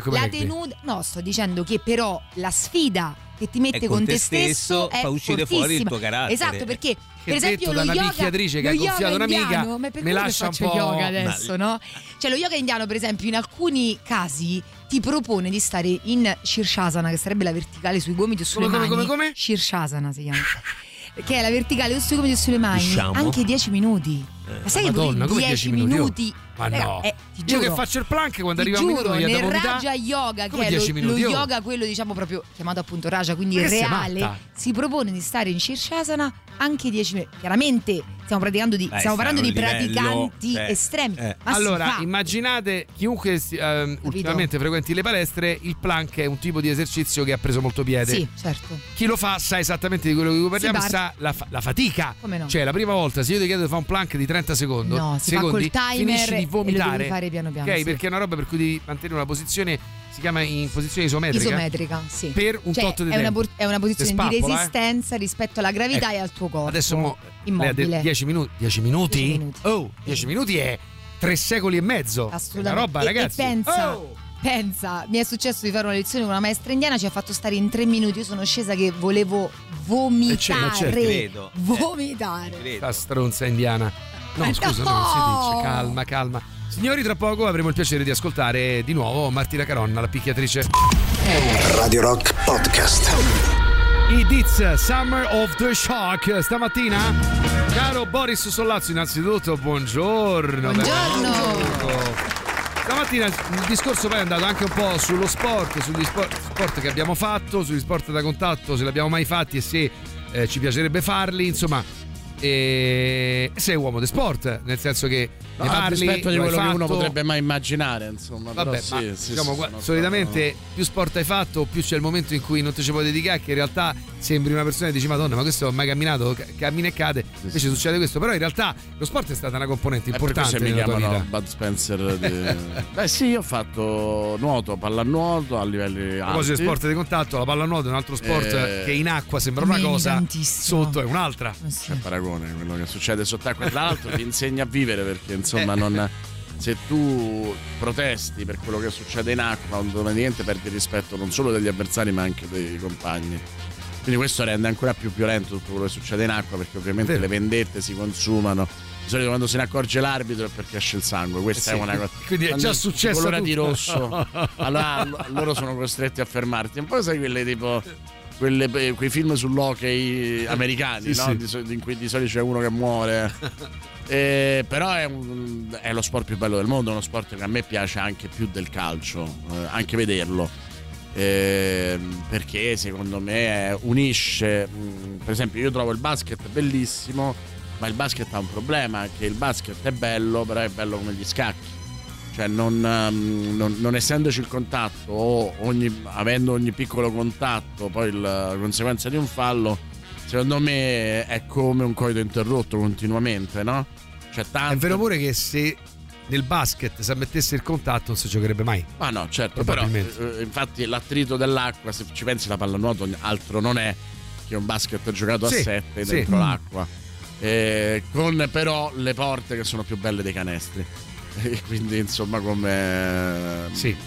No, sto dicendo che però la sfida che ti mette con te stesso fa uscire fuori il tuo carattere. Esatto, perché per esempio lo yoga, picchiatrice che ha gonfiato un'amica, mi lascia un po' yoga adesso, no? Cioè lo yoga indiano per esempio in alcuni casi ti propone di stare in Shirshasana, che sarebbe la verticale sui gomiti o sulle mani. Come? Shirshasana si chiama. Che è la verticale o sui gomiti o sulle mani, anche 10 minuti. Ma sai Madonna, che 10 minuti? Ma no, ti giuro, io che faccio il plank quando arriva un minuto nel Raja Yoga, che è lo yoga quello diciamo proprio chiamato appunto Raja, quindi reale, si propone di stare in Shirshasana anche 10 minuti. Chiaramente stiamo parlando di praticanti estremi. Allora immaginate chiunque ultimamente frequenti le palestre, il plank è un tipo di esercizio che ha preso molto piede. Sì, certo. Chi lo fa sa esattamente di quello di cui parliamo, sa la fatica. Come no? Cioè la prima volta, se io ti chiedo di fare un plank di 30 secondi, si fa col timer, finisci di vomitare, e lo devi fare piano piano, ok? Perché è una roba per cui devi mantenere una posizione, si chiama in posizione isometrica, sì, per un tot di tempo. È una posizione di resistenza rispetto alla gravità e al tuo corpo. Adesso immobile. 10 minuti. 10 minuti? Oh, 10 minuti è 3 secoli e mezzo. Assolutamente. Una roba, ragazzi. E pensa Pensa, mi è successo di fare una lezione con una maestra indiana, ci ha fatto stare in 3 minuti, io sono scesa che volevo vomitare. Vomitare. La stronza indiana. No, scusa, non si dice. Calma. Signori, tra poco avremo il piacere di ascoltare di nuovo Martina Caronna, la picchiatrice. Radio Rock Podcast. I Diz, Summer of the Shock. Stamattina, caro Boris Sollazzo, innanzitutto buongiorno. Stamattina il discorso poi è andato anche un po' sullo sport, sugli sport che abbiamo fatto, sugli sport da contatto, se li abbiamo mai fatti e se ci piacerebbe farli, insomma. E sei uomo di sport, nel senso che ne parli, rispetto di quello che uno potrebbe mai immaginare, insomma. Vabbè, però diciamo, solitamente più sport hai fatto, più c'è il momento in cui non ti ci puoi dedicare, che in realtà sembri una persona che dici Madonna, ma questo non ho mai camminato, cammina e cade, invece succede questo. Però in realtà lo sport è stata una componente importante nella tua vita. Bud Spencer Beh sì, io ho fatto nuoto, pallanuoto a livelli alti. Cose sport di contatto, la pallanuoto è un altro sport che in acqua sembra una cosa, sotto è un'altra. C'è paragone, quello che succede sott'acqua, tra l'altro ti insegna a vivere, perché insomma se tu protesti per quello che succede in acqua, automaticamente perdi il rispetto non solo degli avversari ma anche dei compagni. Quindi questo rende ancora più violento tutto quello che succede in acqua, perché ovviamente le vendette si consumano. Di solito quando se ne accorge l'arbitro è perché esce il sangue. Questa è una cosa. Quindi è già successo. Colora di rosso. Allora loro sono costretti a fermarti. Un po' sai quelle tipo quei film sull'hockey americani, no? In cui di solito c'è uno che muore. Però è lo sport più bello del mondo, è uno sport che a me piace anche più del calcio, anche vederlo, perché secondo me unisce. Per esempio io trovo il basket bellissimo, ma il basket ha un problema, che il basket è bello, però è bello come gli scacchi, cioè non essendoci il contatto o avendo ogni piccolo contatto poi la conseguenza di un fallo, secondo me è come un coito interrotto continuamente, no? Cioè, è vero pure che se nel basket si ammettesse il contatto non si giocherebbe mai. Ah no, certo, però infatti l'attrito dell'acqua, se ci pensi, la pallanuoto altro non è che un basket giocato a 7 dentro l'acqua, con però le porte che sono più belle dei canestri. E quindi insomma come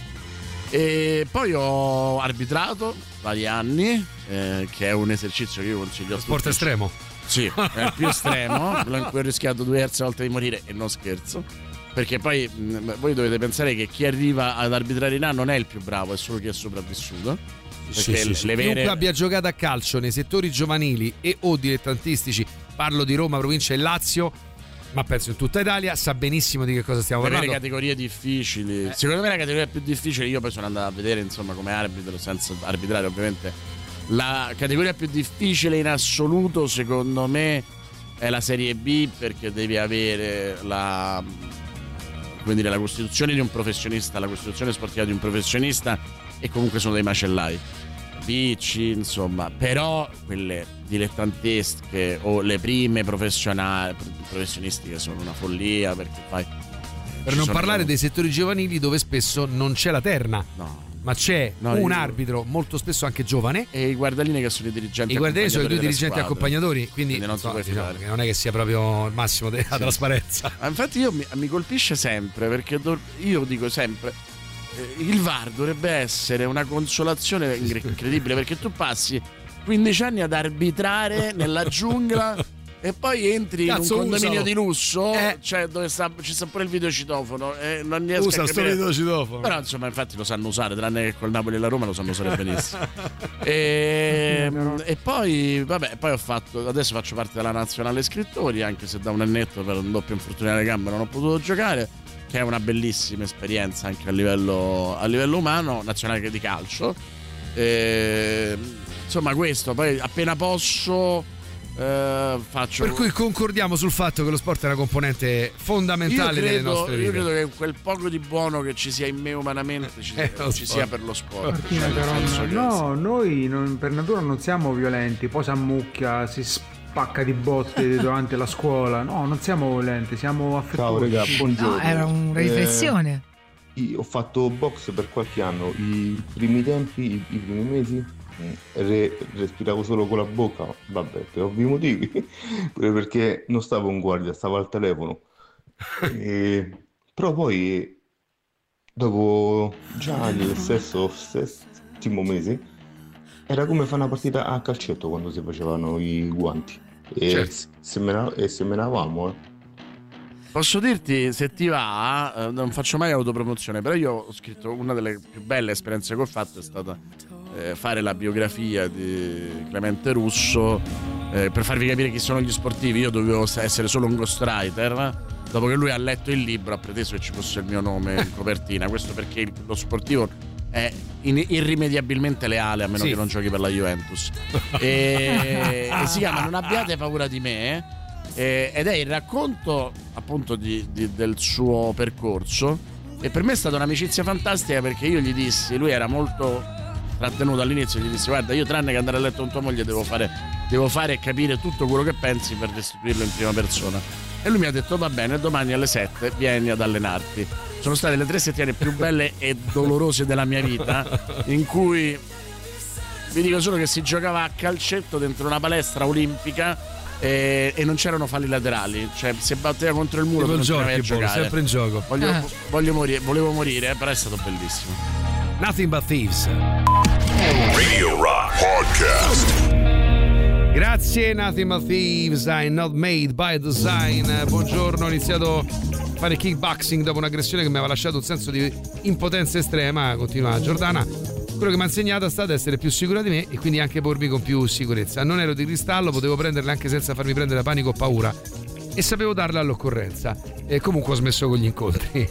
e poi ho arbitrato vari anni, che è un esercizio che io consiglio a tutti. Sport estremo? Sì, è il più estremo, quello in cui ho rischiato diverse volte di morire, e non scherzo, perché poi voi dovete pensare che chi arriva ad arbitrare in A non è il più bravo, è solo chi è sopravvissuto. Chiunque abbia giocato a calcio nei settori giovanili e o dilettantistici, parlo di Roma, provincia e Lazio, ma penso in tutta Italia, sa benissimo di che cosa stiamo parlando. Le categorie difficili, secondo me la categoria più difficile, io poi sono andato a vedere insomma come arbitro, senza arbitrare ovviamente, la categoria più difficile in assoluto secondo me è la Serie B, perché devi avere la costituzione di un professionista, la costituzione sportiva di un professionista, e comunque sono dei macellai, BC, insomma. Però quelle dilettantesche o le prime professionistiche sono una follia, perché fai, per non parlare dei settori giovanili dove spesso non c'è la terna, ma c'è un arbitro molto spesso anche giovane, e i guardalinei che sono i dirigenti. I guardalinei sono i due dirigenti accompagnatori, quindi non so, diciamo che non è che sia proprio il massimo della trasparenza. Ma infatti mi colpisce sempre, perché io dico sempre il VAR dovrebbe essere una consolazione incredibile, perché tu passi 15 anni ad arbitrare nella giungla e poi entri in un condominio di lusso, cioè dove ci sta pure il videocitofono, non riesco a capire. Videocitofono. Però insomma infatti lo sanno usare, tranne che col Napoli e la Roma lo sanno usare benissimo. E poi vabbè, poi adesso faccio parte della nazionale scrittori, anche se da un annetto per un doppio infortunio alle gambe non ho potuto giocare, che è una bellissima esperienza anche a livello umano, nazionale di calcio. Insomma questo, poi appena posso faccio. Per cui concordiamo sul fatto che lo sport è una componente fondamentale delle nostre vite. Io credo che quel poco di buono che ci sia in me umanamente ci sia per lo sport. Martina, no, noi per natura non siamo violenti, poi si ammucchia, si spacca di botte durante la scuola. No, non siamo violenti, siamo affettuosi. Ciao raga, buongiorno. No, era una riflessione. Io ho fatto box per qualche anno, i primi tempi, i primi mesi respiravo solo con la bocca, vabbè, per ovvi motivi, pure perché non stavo in guardia, stavo al telefono. Però poi dopo già il settimo mese, era come fare una partita a calcetto quando si facevano i guanti. E semenavamo. Posso dirti, se ti va, non faccio mai autopromozione, però io ho scritto, una delle più belle esperienze che ho fatto è stata fare la biografia di Clemente Russo, per farvi capire chi sono gli sportivi. Io dovevo essere solo un ghostwriter, dopo che lui ha letto il libro ha preteso che ci fosse il mio nome in copertina. Questo perché lo sportivo è irrimediabilmente leale, a meno che non giochi per la Juventus. E si chiama Non abbiate paura di me, ed è il racconto appunto del suo percorso, e per me è stata un'amicizia fantastica, perché io gli dissi, lui era molto trattenuto all'inizio, gli dissi: guarda, io tranne che andare a letto con tua moglie devo fare e capire tutto quello che pensi per restituirlo in prima persona. E lui mi ha detto: va bene, domani alle 7 vieni ad allenarti. Sono state le 3 settimane più belle e dolorose della mia vita, in cui vi dico solo che si giocava a calcetto dentro una palestra olimpica e non c'erano falli laterali, cioè si batteva contro il muro per non a giocare. Sempre in gioco. Volevo morire, però è stato bellissimo. Nothing But Thieves. Radio Rock Podcast. Grazie, Nothing But Thieves, I'm Not Made by Design. Buongiorno, ho iniziato a fare kickboxing dopo un'aggressione che mi aveva lasciato un senso di impotenza estrema, continua Giordana. Quello che mi ha insegnato è stato essere più sicura di me e quindi anche pormi con più sicurezza. Non ero di cristallo, potevo prenderle anche senza farmi prendere da panico o paura, e sapevo darle all'occorrenza. E comunque ho smesso con gli incontri.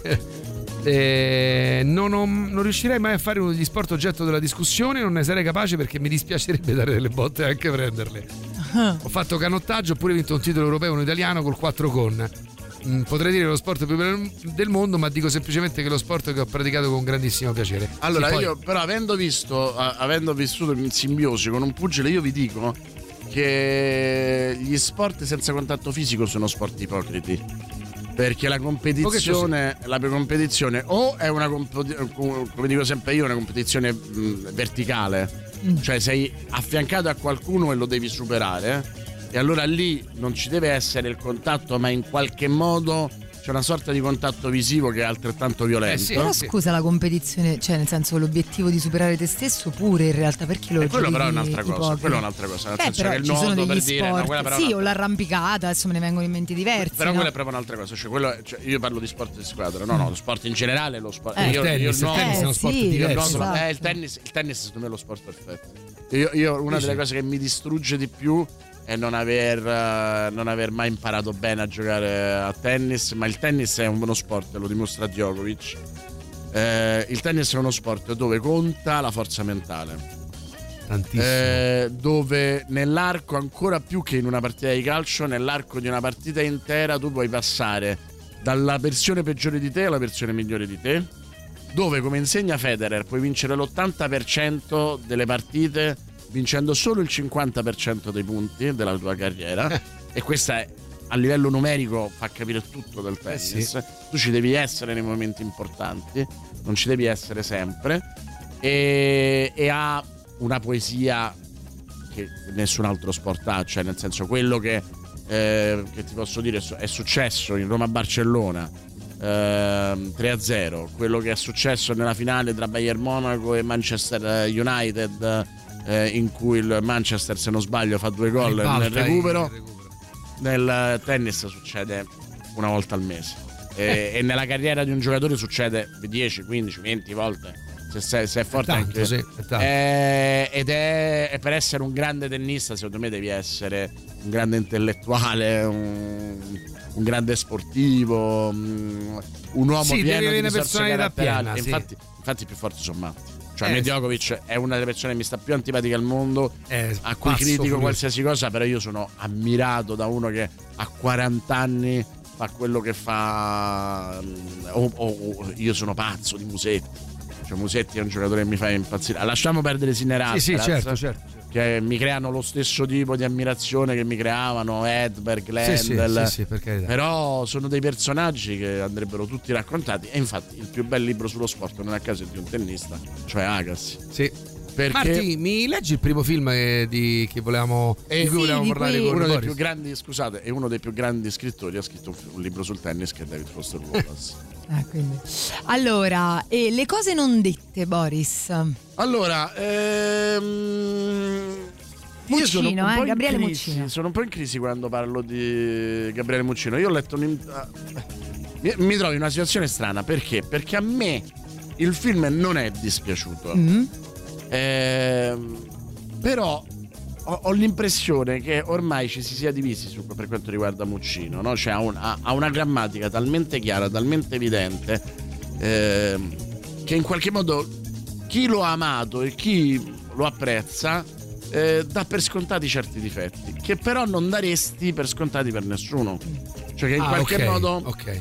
Non riuscirei mai a fare uno degli sport oggetto della discussione, non ne sarei capace perché mi dispiacerebbe dare delle botte e anche prenderle. Ho fatto canottaggio, ho pure vinto un titolo europeo e uno italiano col 4 con. Potrei dire lo sport più bello del mondo, ma dico semplicemente che è lo sport che ho praticato con grandissimo piacere. Allora, poi... io però avendo vissuto in simbiosi con un pugile, io vi dico che gli sport senza contatto fisico sono sport ipocriti, perché la competizione o è una, come dico sempre io, una competizione verticale, cioè sei affiancato a qualcuno e lo devi superare. E allora lì non ci deve essere il contatto, ma in qualche modo c'è una sorta di contatto visivo che è altrettanto violento. Però scusa, la competizione, cioè nel senso l'obiettivo di superare te stesso pure in realtà, perché lo quello però è un'altra cosa, quello è un'altra cosa, nel senso che il nuoto, per sport, dire no, quella però sì, o l'arrampicata, adesso me ne vengono in mente diversi. Però quella è proprio un'altra cosa, cioè io parlo di sport di squadra, no, lo sport in generale, lo sport il tennis è uno sport diverso. Il tennis secondo me è lo sport perfetto. Io una delle cose che mi distrugge di più è non aver mai imparato bene a giocare a tennis, ma il tennis è uno sport, lo dimostra Djokovic. Il tennis è uno sport dove conta la forza mentale, tantissimo, dove nell'arco, ancora più che in una partita di calcio, nell'arco di una partita intera tu puoi passare dalla versione peggiore di te alla versione migliore di te, dove, come insegna Federer, puoi vincere l'80% delle partite vincendo solo il 50% dei punti della tua carriera. E questa è, a livello numerico, fa capire tutto del tennis. Sì. Tu ci devi essere nei momenti importanti, non ci devi essere sempre, e ha una poesia che nessun altro sport ha, cioè nel senso, quello che ti posso dire è successo in Roma-Barcellona 3-0, quello che è successo nella finale tra Bayern Monaco e Manchester United, in cui il Manchester, se non sbaglio, fa 2 gol nel recupero. Nel tennis succede una volta al mese, e nella carriera di un giocatore succede 10, 15, 20 volte se è forte, tanto, anche ed è per essere un grande tennista, secondo me devi essere un grande intellettuale, un grande sportivo, un uomo pieno di risorse caratteriali. Infatti i più forti sono matti. Cioè Djokovic è una delle persone che mi sta più antipatica al mondo, a cui critico qualsiasi cosa, però io sono ammirato da uno che a 40 anni fa quello che fa. Io sono pazzo di Musetti. Cioè Musetti è un giocatore che mi fa impazzire. Lasciamo perdere Sinner, sì, certo. Che mi creano lo stesso tipo di ammirazione che mi creavano Edberg, Lendl. Sì, per carità. Però sono dei personaggi che andrebbero tutti raccontati. E infatti il più bel libro sullo sport non è a caso è di un tennista, cioè Agassi. Sì. Perché... Marti, mi leggi il primo film di cui volevamo parlare con uno dei più grandi, scusate, è uno dei più grandi scrittori, ha scritto un libro sul tennis, che è David Foster Wallace. Quindi. Allora, le cose non dette, Boris. Allora, Muccino, Gabriele Muccino. Sono un po' in crisi quando parlo di Gabriele Muccino. Io ho letto mi trovo in una situazione strana. Perché? Perché a me il film non è dispiaciuto. Però ho l'impressione che ormai ci si sia divisi per quanto riguarda Muccino, no? Cioè ha una grammatica talmente chiara, talmente evidente, che in qualche modo chi lo ha amato e chi lo apprezza dà per scontati certi difetti, che però non daresti per scontati per nessuno. Cioè che in qualche modo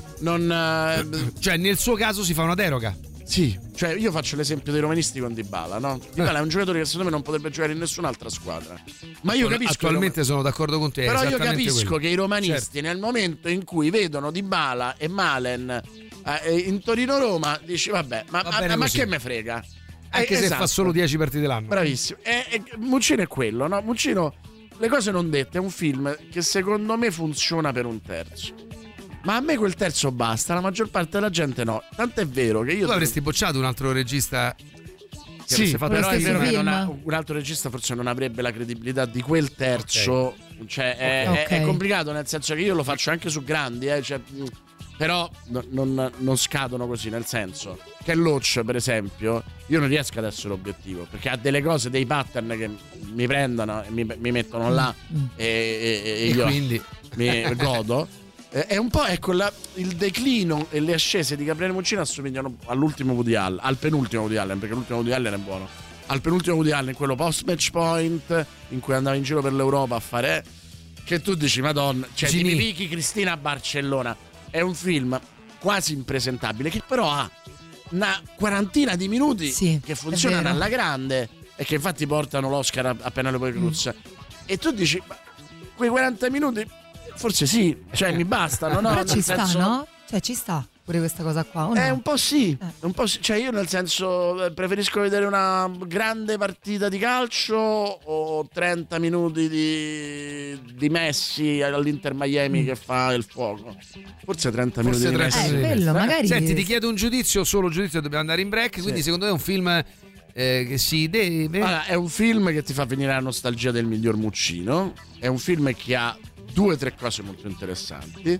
non cioè nel suo caso si fa una deroga. Sì, cioè io faccio l'esempio dei romanisti con Dybala, no? Dybala è un giocatore che secondo me non potrebbe giocare in nessun'altra squadra. Ma io capisco attualmente sono d'accordo con te. Però io capisco che i romanisti nel momento in cui vedono Dybala e Malen in Torino-Roma dici vabbè, ma che me frega? Anche se fa solo 10 partite l'anno. Bravissimo. E Muccino è quello, no? Muccino, Le cose non dette è un film che secondo me funziona per un terzo. Ma a me quel terzo basta, la maggior parte della gente no. Tanto è vero che io... Tu avresti bocciato un altro regista? Sì, però è vero che un altro regista forse non avrebbe la credibilità di quel terzo. Okay. Cioè è complicato, nel senso che io lo faccio anche su grandi, cioè, però non scadono così, nel senso che Loach, per esempio, io non riesco ad essere obiettivo perché ha delle cose, dei pattern che mi prendono e mi mettono là e io quindi mi godo. È un po', ecco, il declino e le ascese di Gabriele Muccino assomigliano all'ultimo Woody Allen, al penultimo Woody Allen, perché l'ultimo Woody Allen è buono. Al penultimo Woody Allen, quello post match point, in cui andava in giro per l'Europa a fare, che tu dici madonna, cioè ti picchi Cristina a Barcellona. È un film quasi impresentabile che però ha una quarantina di minuti che funzionano alla grande e che infatti portano l'Oscar a Penelope Cruz. E tu dici ma quei 40 minuti forse sì, cioè mi bastano, no? Però ci sta, no? Cioè ci sta pure questa cosa qua, o no? Un po' sì, un po' sì. Cioè io nel senso preferisco vedere una grande partita di calcio o 30 minuti di Messi all'Inter Miami che fa il fuoco. Forse 30 minuti di Messi. Bello, magari. Senti, ti chiedo un giudizio, solo giudizio, dobbiamo andare in break, quindi secondo te è un film che si deve... Allora, è un film che ti fa venire la nostalgia del miglior Muccino, è un film che ha 2 o 3 cose molto interessanti.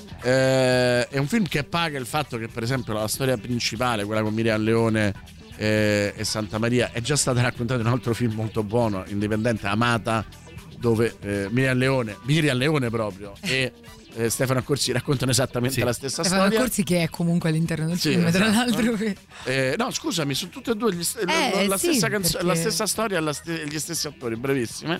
È un film che paga il fatto che, per esempio, la storia principale, quella con Miriam Leone e Santa Maria, è già stata raccontata in un altro film molto buono, indipendente, Amata, dove Miriam Leone proprio e Stefano Accorsi raccontano esattamente la stessa storia. Stefano Accorsi che è comunque all'interno del film, tra l'altro. No, scusami, sono tutte e due la stessa canzone, la stessa storia e gli stessi attori, bravissime.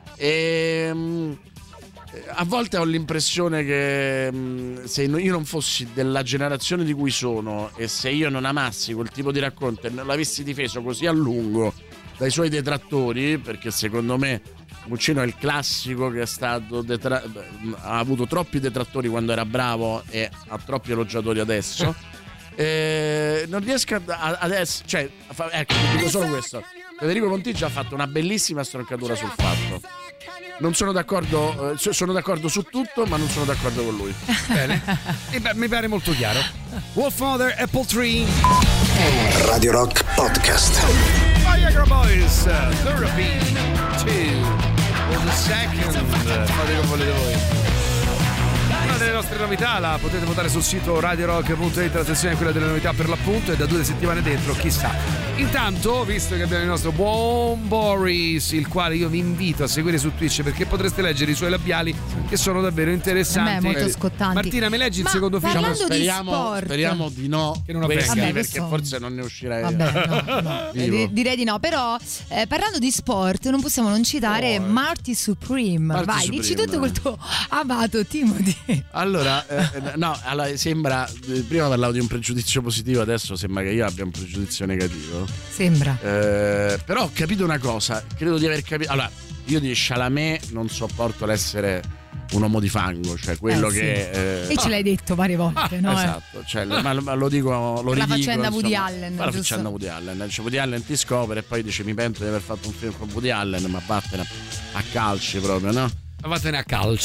A volte ho l'impressione che se io non fossi della generazione di cui sono e se io non amassi quel tipo di racconto e non l'avessi difeso così a lungo dai suoi detrattori, perché secondo me Muccino è il classico che è stato ha avuto troppi detrattori quando era bravo e ha troppi elogiatori adesso. Non riesco adesso, cioè, ecco, dico solo questo. Federico Pontigia ha fatto una bellissima stroncatura sul fatto. Non sono d'accordo, sono d'accordo su tutto, ma non sono d'accordo con lui. Bene, mi pare molto chiaro. Wolfmother, Apple Tree, Radio Rock Podcast. Viagra Boys, Therapy 2 for the second. Fate come volete voi. Una delle nostre novità la potete votare sul sito radiorock.it, la sezione è quella delle novità per l'appunto, e da 2 settimane dentro, chissà. Intanto, visto che abbiamo il nostro buon Boris, il quale io vi invito a seguire su Twitch perché potreste leggere i suoi labiali che sono davvero interessanti. Molto scottanti. Martina, mi leggi il secondo film? Speriamo di no, che non avvenga, perché forse non ne uscirei. Vabbè, no. Direi di no, però parlando di sport non possiamo non citare Marty Supreme. Vai, dici tutto col tuo amato Timothy. Allora, sembra, prima parlavo di un pregiudizio positivo, adesso sembra che io abbia un pregiudizio negativo. Sembra. Però ho capito una cosa, credo di aver capito. Allora, io di Chalamet non sopporto l'essere un uomo di fango, cioè quello che... E ce l'hai detto varie volte, no? Esatto, cioè, ma lo dico, lo ridico. La faccenda Woody Allen. La faccenda Woody Allen. Cioè, Woody Allen ti scopre e poi dice mi pento di aver fatto un film con Woody Allen, ma vattene a calci proprio, no? Vattene a calci.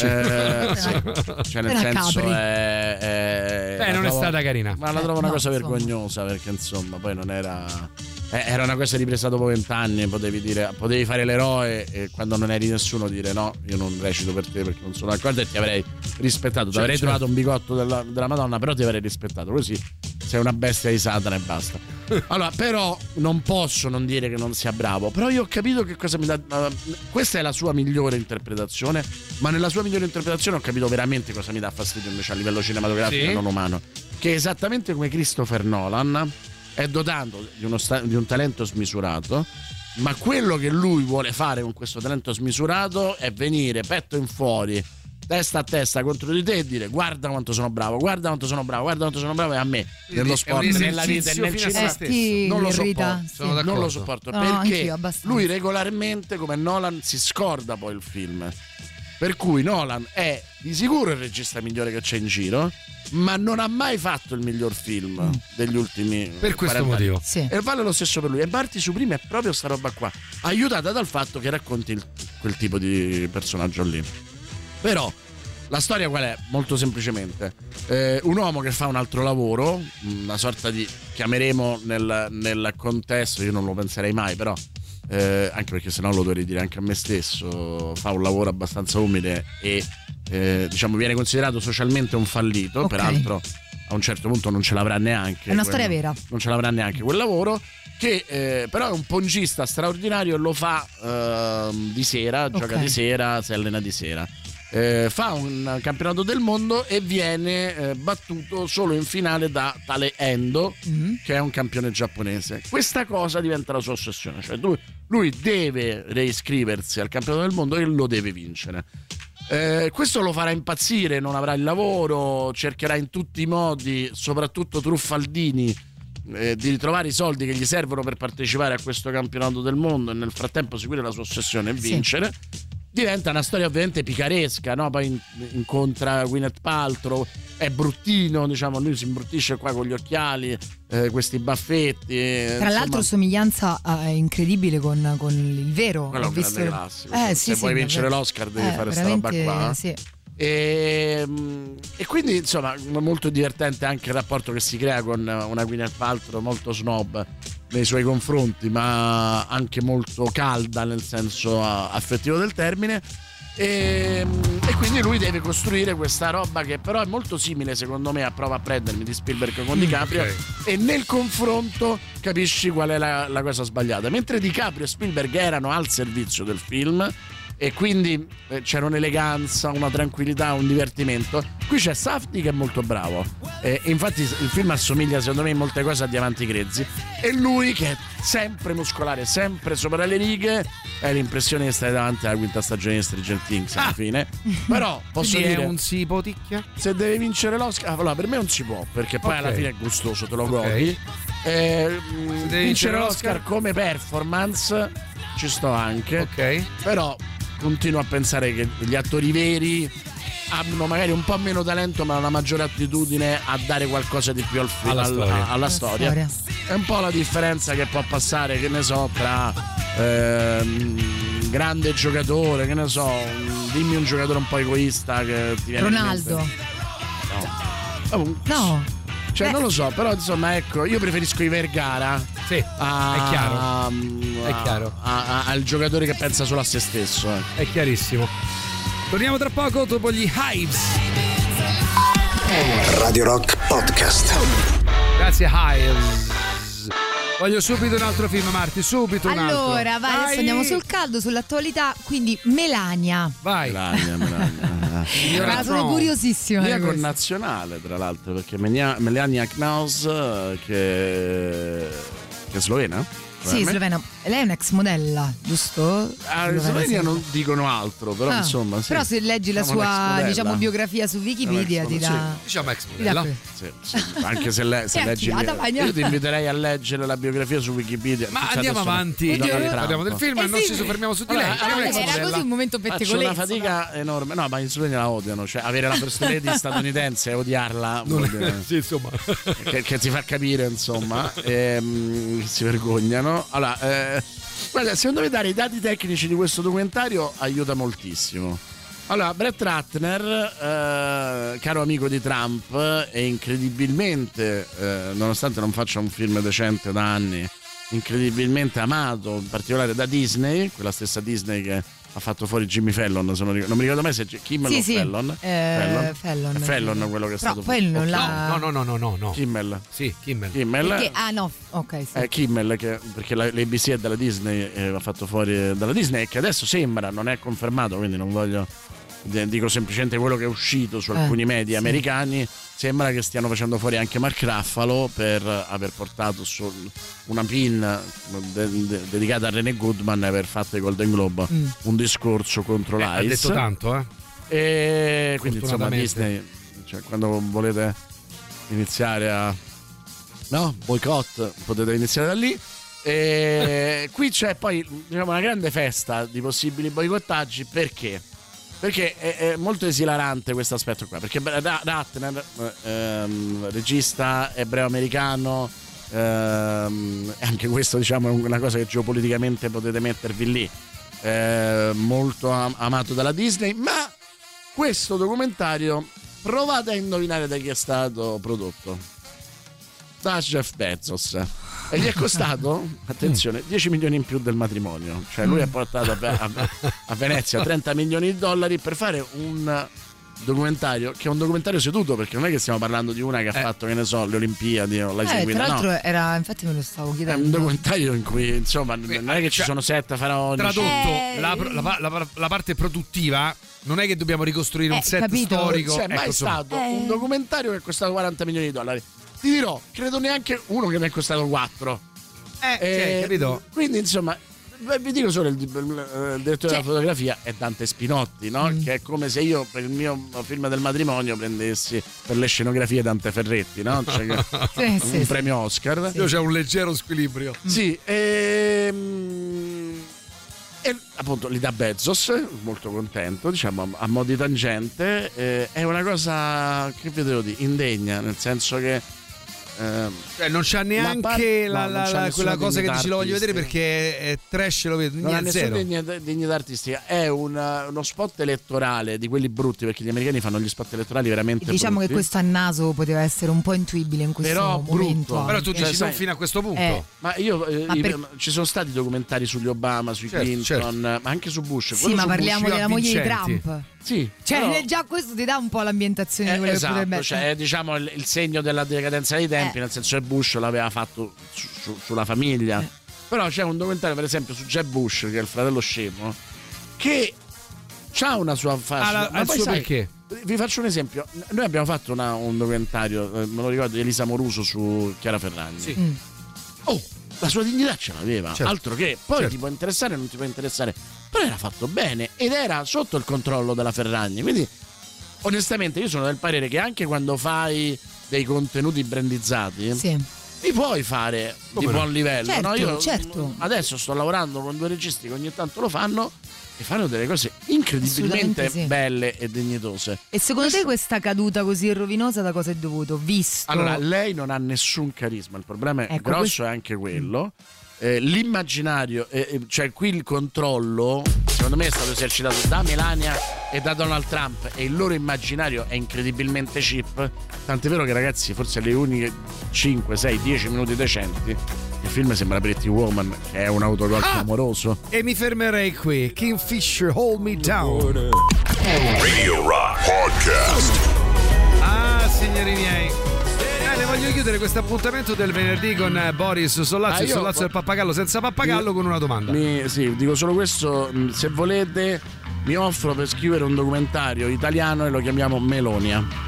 Cioè nel senso non trovo, è stata carina. Ma la trovo una cosa vergognosa, perché insomma poi non era una cosa ripresa dopo 20 anni. Potevi fare l'eroe e quando non eri nessuno dire no, io non recito per te perché non sono d'accordo, e ti avrei rispettato. Ti avrei trovato un bigotto della Madonna, però ti avrei rispettato. Così sei una bestia di Satana e basta. Allora, però non posso non dire che non sia bravo. Però io ho capito che cosa mi dà. Questa è la sua migliore interpretazione, ma nella sua migliore interpretazione ho capito veramente cosa mi dà fastidio invece a livello cinematografico, non umano. Che esattamente come Christopher Nolan è dotato di un talento smisurato, ma quello che lui vuole fare con questo talento smisurato è venire petto in fuori, testa a testa contro di te e dire guarda quanto sono bravo, guarda quanto sono bravo, guarda quanto sono bravo. E a me nello sport, nella vita e nel cinema non lo sopporto perché lui regolarmente, come Nolan, si scorda poi il film. Per cui Nolan è di sicuro il regista migliore che c'è in giro, ma non ha mai fatto il miglior film degli ultimi per questo motivo anni. E vale lo stesso per lui. E Marty Supreme è proprio sta roba qua, aiutata dal fatto che racconti quel tipo di personaggio lì. Però la storia qual è? Molto semplicemente un uomo che fa un altro lavoro, una sorta di, chiameremo nel contesto, io non lo penserei mai, però anche perché sennò lo dovrei dire anche a me stesso, fa un lavoro abbastanza umile e diciamo viene considerato socialmente un fallito, peraltro a un certo punto non ce l'avrà neanche, è una storia vera, non ce l'avrà neanche quel lavoro, che però è un pongista straordinario e lo fa di sera, gioca di sera, si allena di sera. Fa un campionato del mondo e viene battuto solo in finale da tale Endo, che è un campione giapponese. Questa cosa diventa la sua ossessione, cioè lui deve reiscriversi al campionato del mondo e lo deve vincere. Questo lo farà impazzire, non avrà il lavoro, cercherà in tutti i modi, soprattutto truffaldini, di ritrovare i soldi che gli servono per partecipare a questo campionato del mondo e nel frattempo seguire la sua ossessione e vincere. Diventa una storia ovviamente picaresca, no? Poi incontra Gwyneth Paltrow, è bruttino, diciamo, lui si imbruttisce qua con gli occhiali, questi baffetti. Tra l'altro somiglianza incredibile con il vero. Quello è un grande classico. Se vuoi vincere l'Oscar devi fare sta roba qua. Sì. E quindi insomma molto divertente anche il rapporto che si crea con una Gwyneth Paltrow molto snob nei suoi confronti, ma anche molto calda nel senso affettivo del termine, e quindi lui deve costruire questa roba che però è molto simile secondo me a Prova a prendermi di Spielberg con DiCaprio, e nel confronto capisci qual è la cosa sbagliata. Mentre DiCaprio e Spielberg erano al servizio del film e quindi c'era un'eleganza, una tranquillità, un divertimento, qui c'è Safdie che è molto bravo, infatti il film assomiglia secondo me in molte cose a Diamanti Grezzi, e lui che è sempre muscolare, sempre sopra le righe, è l'impressione di stare davanti alla quinta stagione di Stranger Things alla fine. Però posso dire, un si ipoticchia? Se deve vincere l'Oscar, allora per me non si può, perché poi alla fine è gustoso, te lo godi. Vincere l'Oscar come performance ci sto anche, però continuo a pensare che gli attori veri hanno magari un po' meno talento ma una maggiore attitudine a dare qualcosa di più alla storia. È un po' la differenza che può passare, che ne so, tra grande giocatore, che ne so, dimmi un giocatore un po' egoista che ti viene Ronaldo. in mente. No. Cioè non lo so, però insomma ecco, io preferisco i Vergara. Sì, è chiaro. Al giocatore che pensa solo a se stesso. È chiarissimo. Torniamo tra poco dopo gli Hives. Radio Rock Podcast. Grazie Hives. Voglio subito un altro film, Marti, subito un altro. Allora, vai, adesso andiamo sul caldo, sull'attualità, quindi Melania. Vai. Melania. Sono curiosissima. Mia connazionale, tra l'altro, perché Melania Knaus, che è slovena. Sì, slovena. Lei è un'ex modella, giusto? In Slovenia non dicono altro, però insomma. Sì. Però se leggi la sua biografia su Wikipedia ti dà. Diciamo ex modella. Sì. Anche se leggi. Io ti inviterei a leggere la biografia su Wikipedia. Ma andiamo avanti. Parliamo del film e non ci soffermiamo su di lei. Era così un momento pettegolezzo. C'è una fatica enorme. No, ma in Slovenia la odiano. Cioè, avere la first lady statunitense e odiarla. Sì, insomma. Che ti fa capire, insomma. Si vergognano. Allora, guarda, secondo me dare i dati tecnici di questo documentario aiuta moltissimo. Allora, Brett Ratner, caro amico di Trump, è incredibilmente, nonostante non faccia un film decente da anni, incredibilmente amato, in particolare da Disney, quella stessa Disney che ha fatto fuori Jimmy Fallon, non mi ricordo mai se è Kimmel o Fallon. Fallon quello che è stato poi non l'ha... No. Kimmel. Sì, Kimmel. Perché, no, ok, sì. Kimmel, perché l'ABC è dalla Disney, ha fatto fuori dalla Disney, che adesso sembra, non è confermato, quindi non voglio, dico semplicemente quello che è uscito su alcuni media americani. Sembra che stiano facendo fuori anche Mark Ruffalo per aver portato una pin dedicata a René Goodman e aver fatto ai Golden Globe un discorso contro l'ICE. Ha detto tanto, E quindi insomma Disney, cioè, quando volete iniziare a boycott, potete iniziare da lì. E qui c'è poi, diciamo, una grande festa di possibili boicottaggi. Perché è molto esilarante questo aspetto qua, perché Ratner, regista ebreo-americano, anche questo, diciamo, è una cosa che geopoliticamente potete mettervi lì, molto amato dalla Disney, ma questo documentario provate a indovinare da chi è stato prodotto. Da Jeff Bezos. E gli è costato, attenzione, 10 milioni in più del matrimonio. Cioè lui ha portato a Venezia 30 milioni di dollari per fare un documentario, che è un documentario seduto, perché non è che stiamo parlando di una che ha fatto, che ne so, le Olimpiadi o l'hai seguita. Tra l'altro era, infatti me lo stavo chiedendo. È un documentario in cui, insomma, non è che ci sono set faraonici. Tradotto, la parte produttiva non è che dobbiamo ricostruire un set storico. Cioè, ma è stato un documentario che è costato 40 milioni di dollari. Ti dirò, credo neanche uno che mi è costato 4. Capito? Quindi, insomma, vi dico solo il direttore della fotografia è Dante Spinotti, no? Che è come se io per il mio film del matrimonio prendessi per le scenografie Dante Ferretti, no? Cioè, un premio Oscar. Io c'è un leggero squilibrio. Sì, e appunto li dà Bezos, molto contento, diciamo, a mo' di tangente. È una cosa, che vi devo dire, indegna, nel senso che cioè non c'ha neanche quella cosa che dici lo voglio vedere perché è trash, lo vedo, non ha nessuna dignità artistica. È uno spot elettorale di quelli brutti, perché gli americani fanno gli spot elettorali veramente diciamo brutti. Che questo a naso poteva essere un po' intuibile in questo momento. Però tu dici non fino a questo punto. Ma ci sono stati documentari sugli Obama, sui Clinton, ma anche su Bush. Sì, ma parliamo della moglie di Trump. Sì, cioè però, già questo ti dà un po' l'ambientazione di quello che potrebbe essere. Cioè, diciamo il segno della decadenza dei tempi, nel senso che Bush l'aveva fatto sulla famiglia. Però c'è un documentario, per esempio, su Jeb Bush, che è il fratello scemo, che ha una sua fascia. Ma poi perché? Vi faccio un esempio. Noi abbiamo fatto un documentario, me lo ricordo, di Elisa Moruso su Chiara Ferragni. Sì. La sua dignità ce l'aveva, altro che poi ti può interessare o non ti può interessare, però era fatto bene ed era sotto il controllo della Ferragni. Quindi onestamente io sono del parere che anche quando fai dei contenuti brandizzati li puoi fare di buon livello. Io adesso sto lavorando con 2 registi che ogni tanto lo fanno e fanno delle cose incredibilmente belle e dignitose. E secondo te questa caduta così rovinosa da cosa è dovuto? Visto? Allora, lei non ha nessun carisma, il problema è grosso è anche quello. L'immaginario, cioè qui il controllo secondo me è stato esercitato da Melania e da Donald Trump e il loro immaginario è incredibilmente cheap, tant'è vero che, ragazzi, forse le uniche 5, 6, 10 minuti decenti il film sembra Pretty Woman, che è un autogol clamoroso. E mi fermerei qui. Kingfisher, Hold Me Down. Radio Rock Podcast. Signori miei, voglio chiudere questo appuntamento del venerdì con Boris Sollazzo, il Sollazzo del pappagallo senza pappagallo, con una domanda. Sì, dico solo questo: se volete mi offro per scrivere un documentario italiano e lo chiamiamo Melonia.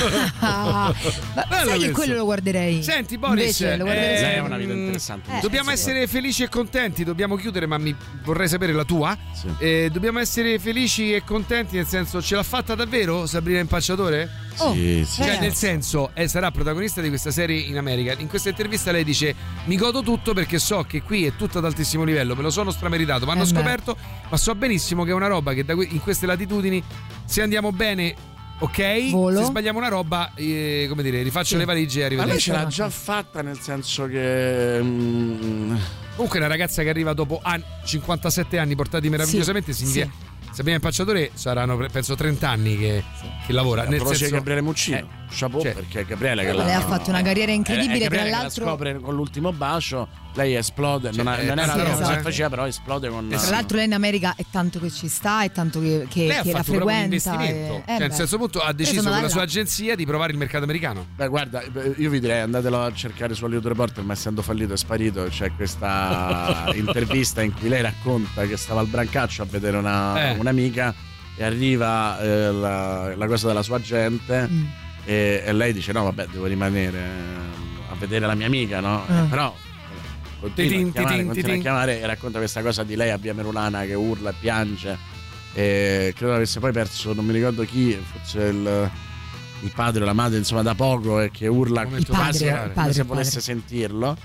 Sai che quello lo guarderei. Senti Boris, è una vita interessante. Dobbiamo essere felici e contenti. Dobbiamo chiudere, ma vorrei sapere la tua. Dobbiamo essere felici e contenti, nel senso, ce l'ha fatta davvero Sabrina Impacciatore? Sì. Cioè, nel senso, sarà protagonista di questa serie in America. In questa intervista lei dice: mi godo tutto perché so che qui è tutto ad altissimo livello, me lo sono strameritato, ma hanno scoperto, ma so benissimo che è una roba che in queste latitudini, se andiamo bene, ok, volo. Se sbagliamo una roba, come dire, rifaccio le valigie e arrivederci. Ma lei ce l'ha già fatta, nel senso che comunque una ragazza che arriva dopo 57 anni portati meravigliosamente significa Sabrina Impacciatore saranno penso 30 anni che lavora. Nel senso Gabriele Muccino. Chapeau, perché Gabriele che lei ha fatto una carriera incredibile, tra l'altro la scopre con l'Ultimo bacio, lei esplode, non era la cosa che faceva, però esplode con tra l'altro lei in America è tanto che ci sta, è tanto che la frequenta, un investimento. Nel senso punto ha deciso con la sua agenzia di provare il mercato americano. Beh, guarda, io vi direi andatelo a cercare su Hollywood Reporter, ma essendo fallito e sparito, c'è questa intervista in cui lei racconta che stava al Brancaccio a vedere un'amica e arriva la cosa della sua agente e lei dice no vabbè, devo rimanere a vedere la mia amica, no? Però continua a chiamare e racconta questa cosa di lei a Via Merulana che urla e piange, e credo avesse poi perso, non mi ricordo chi, forse il padre o la madre, insomma, da poco, e che urla come se volesse sentirlo,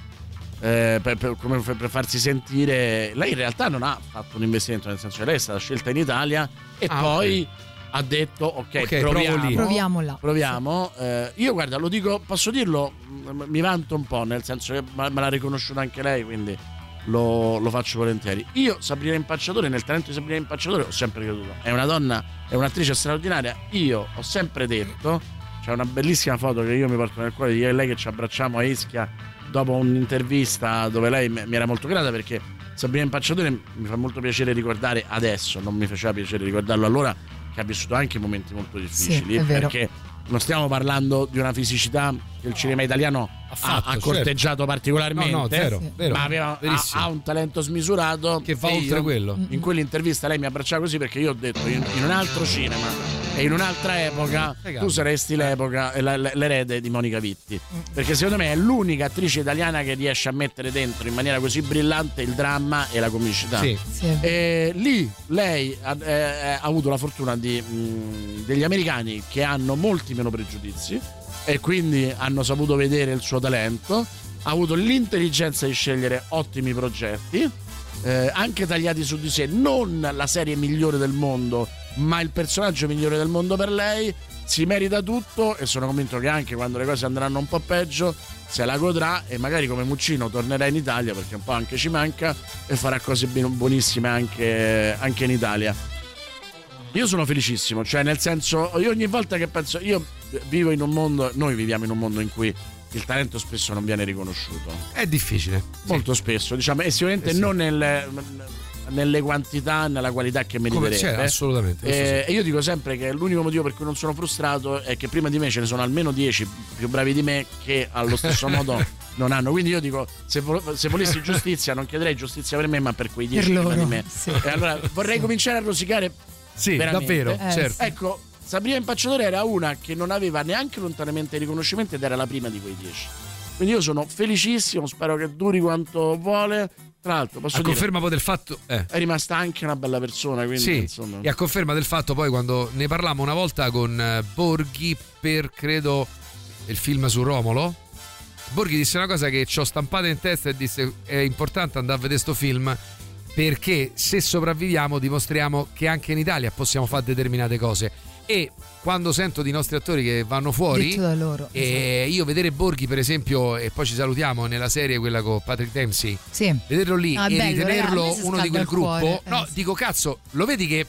per farsi sentire. Lei in realtà non ha fatto un investimento, nel senso che lei è stata scelta in Italia e poi ha detto ok, proviamo. Io guarda, lo dico, posso dirlo, mi vanto un po', nel senso che me l'ha riconosciuto anche lei, quindi lo faccio volentieri. Io Sabrina Impacciatore, nel talento di Sabrina Impacciatore ho sempre creduto, è una donna, è un'attrice straordinaria. Io ho sempre detto, c'è una bellissima foto che io mi porto nel cuore di io e lei che ci abbracciamo a Ischia dopo un'intervista dove lei mi era molto grata, perché Sabrina Impacciatore mi fa molto piacere ricordare adesso, non mi faceva piacere ricordarlo allora, che ha vissuto anche momenti molto difficili, perché non stiamo parlando di una fisicità che il cinema italiano ha corteggiato particolarmente, ma ha un talento smisurato che va oltre quello. In quell'intervista lei mi abbracciava così perché io ho detto in un altro cinema e in un'altra epoca tu saresti l'erede di Monica Vitti, perché secondo me è l'unica attrice italiana che riesce a mettere dentro in maniera così brillante il dramma e la comicità. E lì lei ha avuto la fortuna degli americani che hanno molti meno pregiudizi e quindi hanno saputo vedere il suo talento, ha avuto l'intelligenza di scegliere ottimi progetti, anche tagliati su di sé, non la serie migliore del mondo ma il personaggio migliore del mondo per lei, si merita tutto e sono convinto che anche quando le cose andranno un po' peggio se la godrà e magari come Muccino tornerà in Italia, perché un po' anche ci manca, e farà cose buonissime anche in Italia. Io sono felicissimo, cioè nel senso, io ogni volta che penso, io vivo in un mondo, noi viviamo in un mondo in cui il talento spesso non viene riconosciuto. È difficile. Molto spesso, diciamo, e sicuramente non nelle quantità, nella qualità che meriterebbe. Assolutamente. E io dico sempre che l'unico motivo per cui non sono frustrato è che prima di me ce ne sono almeno 10 più bravi di me che allo stesso modo non hanno. Quindi io dico, se volessi giustizia non chiederei giustizia per me, ma per quei 10 prima di me. E allora vorrei cominciare a rosicare. Sì, veramente. Davvero, certo. Ecco, Sabrina Impacciatore era una che non aveva neanche lontanamente riconoscimento ed era la prima di quei 10. Quindi io sono felicissimo, spero che duri quanto vuole. Tra l'altro posso dire, conferma poi del fatto è rimasta anche una bella persona, quindi sì, insomma. E a conferma del fatto poi quando ne parlammo una volta con Borghi per credo il film su Romolo, Borghi disse una cosa che ci ho stampata in testa e disse è importante andare a vedere sto film perché se sopravviviamo dimostriamo che anche in Italia possiamo fare determinate cose. E quando sento di nostri attori che vanno fuori da loro, e io vedere Borghi per esempio, e poi ci salutiamo nella serie quella con Patrick Dempsey, vederlo lì e bello, ritenerlo uno di quel gruppo, dico cazzo, lo vedi che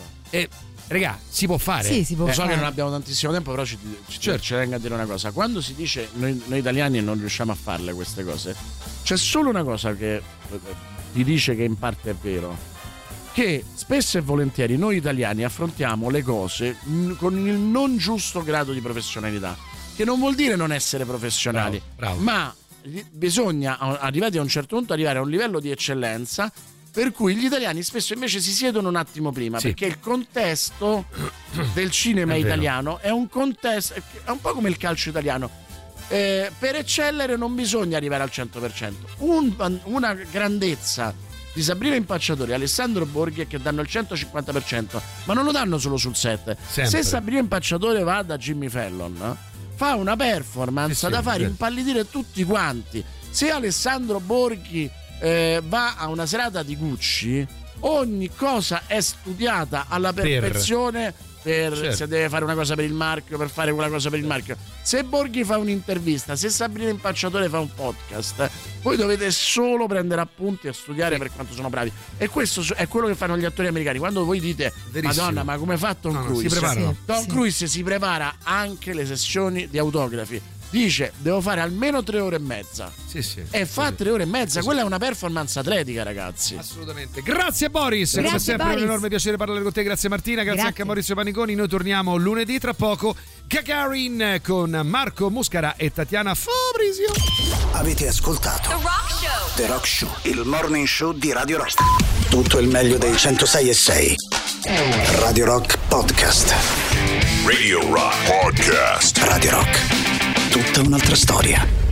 regà, si può fare. Sì, si può so che non abbiamo tantissimo tempo, però ci tengo a dire una cosa. Quando si dice noi italiani non riusciamo a farle queste cose, c'è solo una cosa che ti dice che in parte è vero, che spesso e volentieri noi italiani affrontiamo le cose con il non giusto grado di professionalità, che non vuol dire non essere professionali, bravo. Ma bisogna, arrivati a un certo punto, arrivare a un livello di eccellenza per cui gli italiani spesso invece si siedono un attimo prima, perché il contesto del cinema italiano è un contesto, è un po' come il calcio italiano. Per eccellere non bisogna arrivare al 100%. Una grandezza di Sabrina Impacciatore e Alessandro Borghi è che danno il 150%, ma non lo danno solo sul set. Se Sabrina Impacciatore va da Jimmy Fallon, fa una performance da fare impallidire tutti quanti. Se Alessandro Borghi va a una serata di Gucci, ogni cosa è studiata alla perfezione certo. Se deve fare una cosa per il marchio, per fare quella cosa per il marchio. Se Borghi fa un'intervista, se Sabrina Impacciatore fa un podcast, voi dovete solo prendere appunti e studiare per quanto sono bravi. E questo è quello che fanno gli attori americani. Quando voi dite verissimo. Madonna, ma come fa Tom Cruise? Si preparano. Tom Cruise si prepara anche le sessioni di autografi. Dice devo fare almeno 3 ore e mezza e fa 3 ore e mezza. Quella è una performance atletica, ragazzi. Assolutamente. Grazie Boris, come sempre Boris. Un enorme piacere parlare con te. Grazie Martina, grazie anche a Maurizio Paniconi. Noi torniamo lunedì, tra poco Gagarin con Marco Muscara e Tatiana Fabrizio. Avete ascoltato The Rock Show, il morning show di Radio Rock. Tutto il meglio dei 106.6 Radio Rock Podcast. Radio Rock Podcast. Radio Rock, tutta un'altra storia.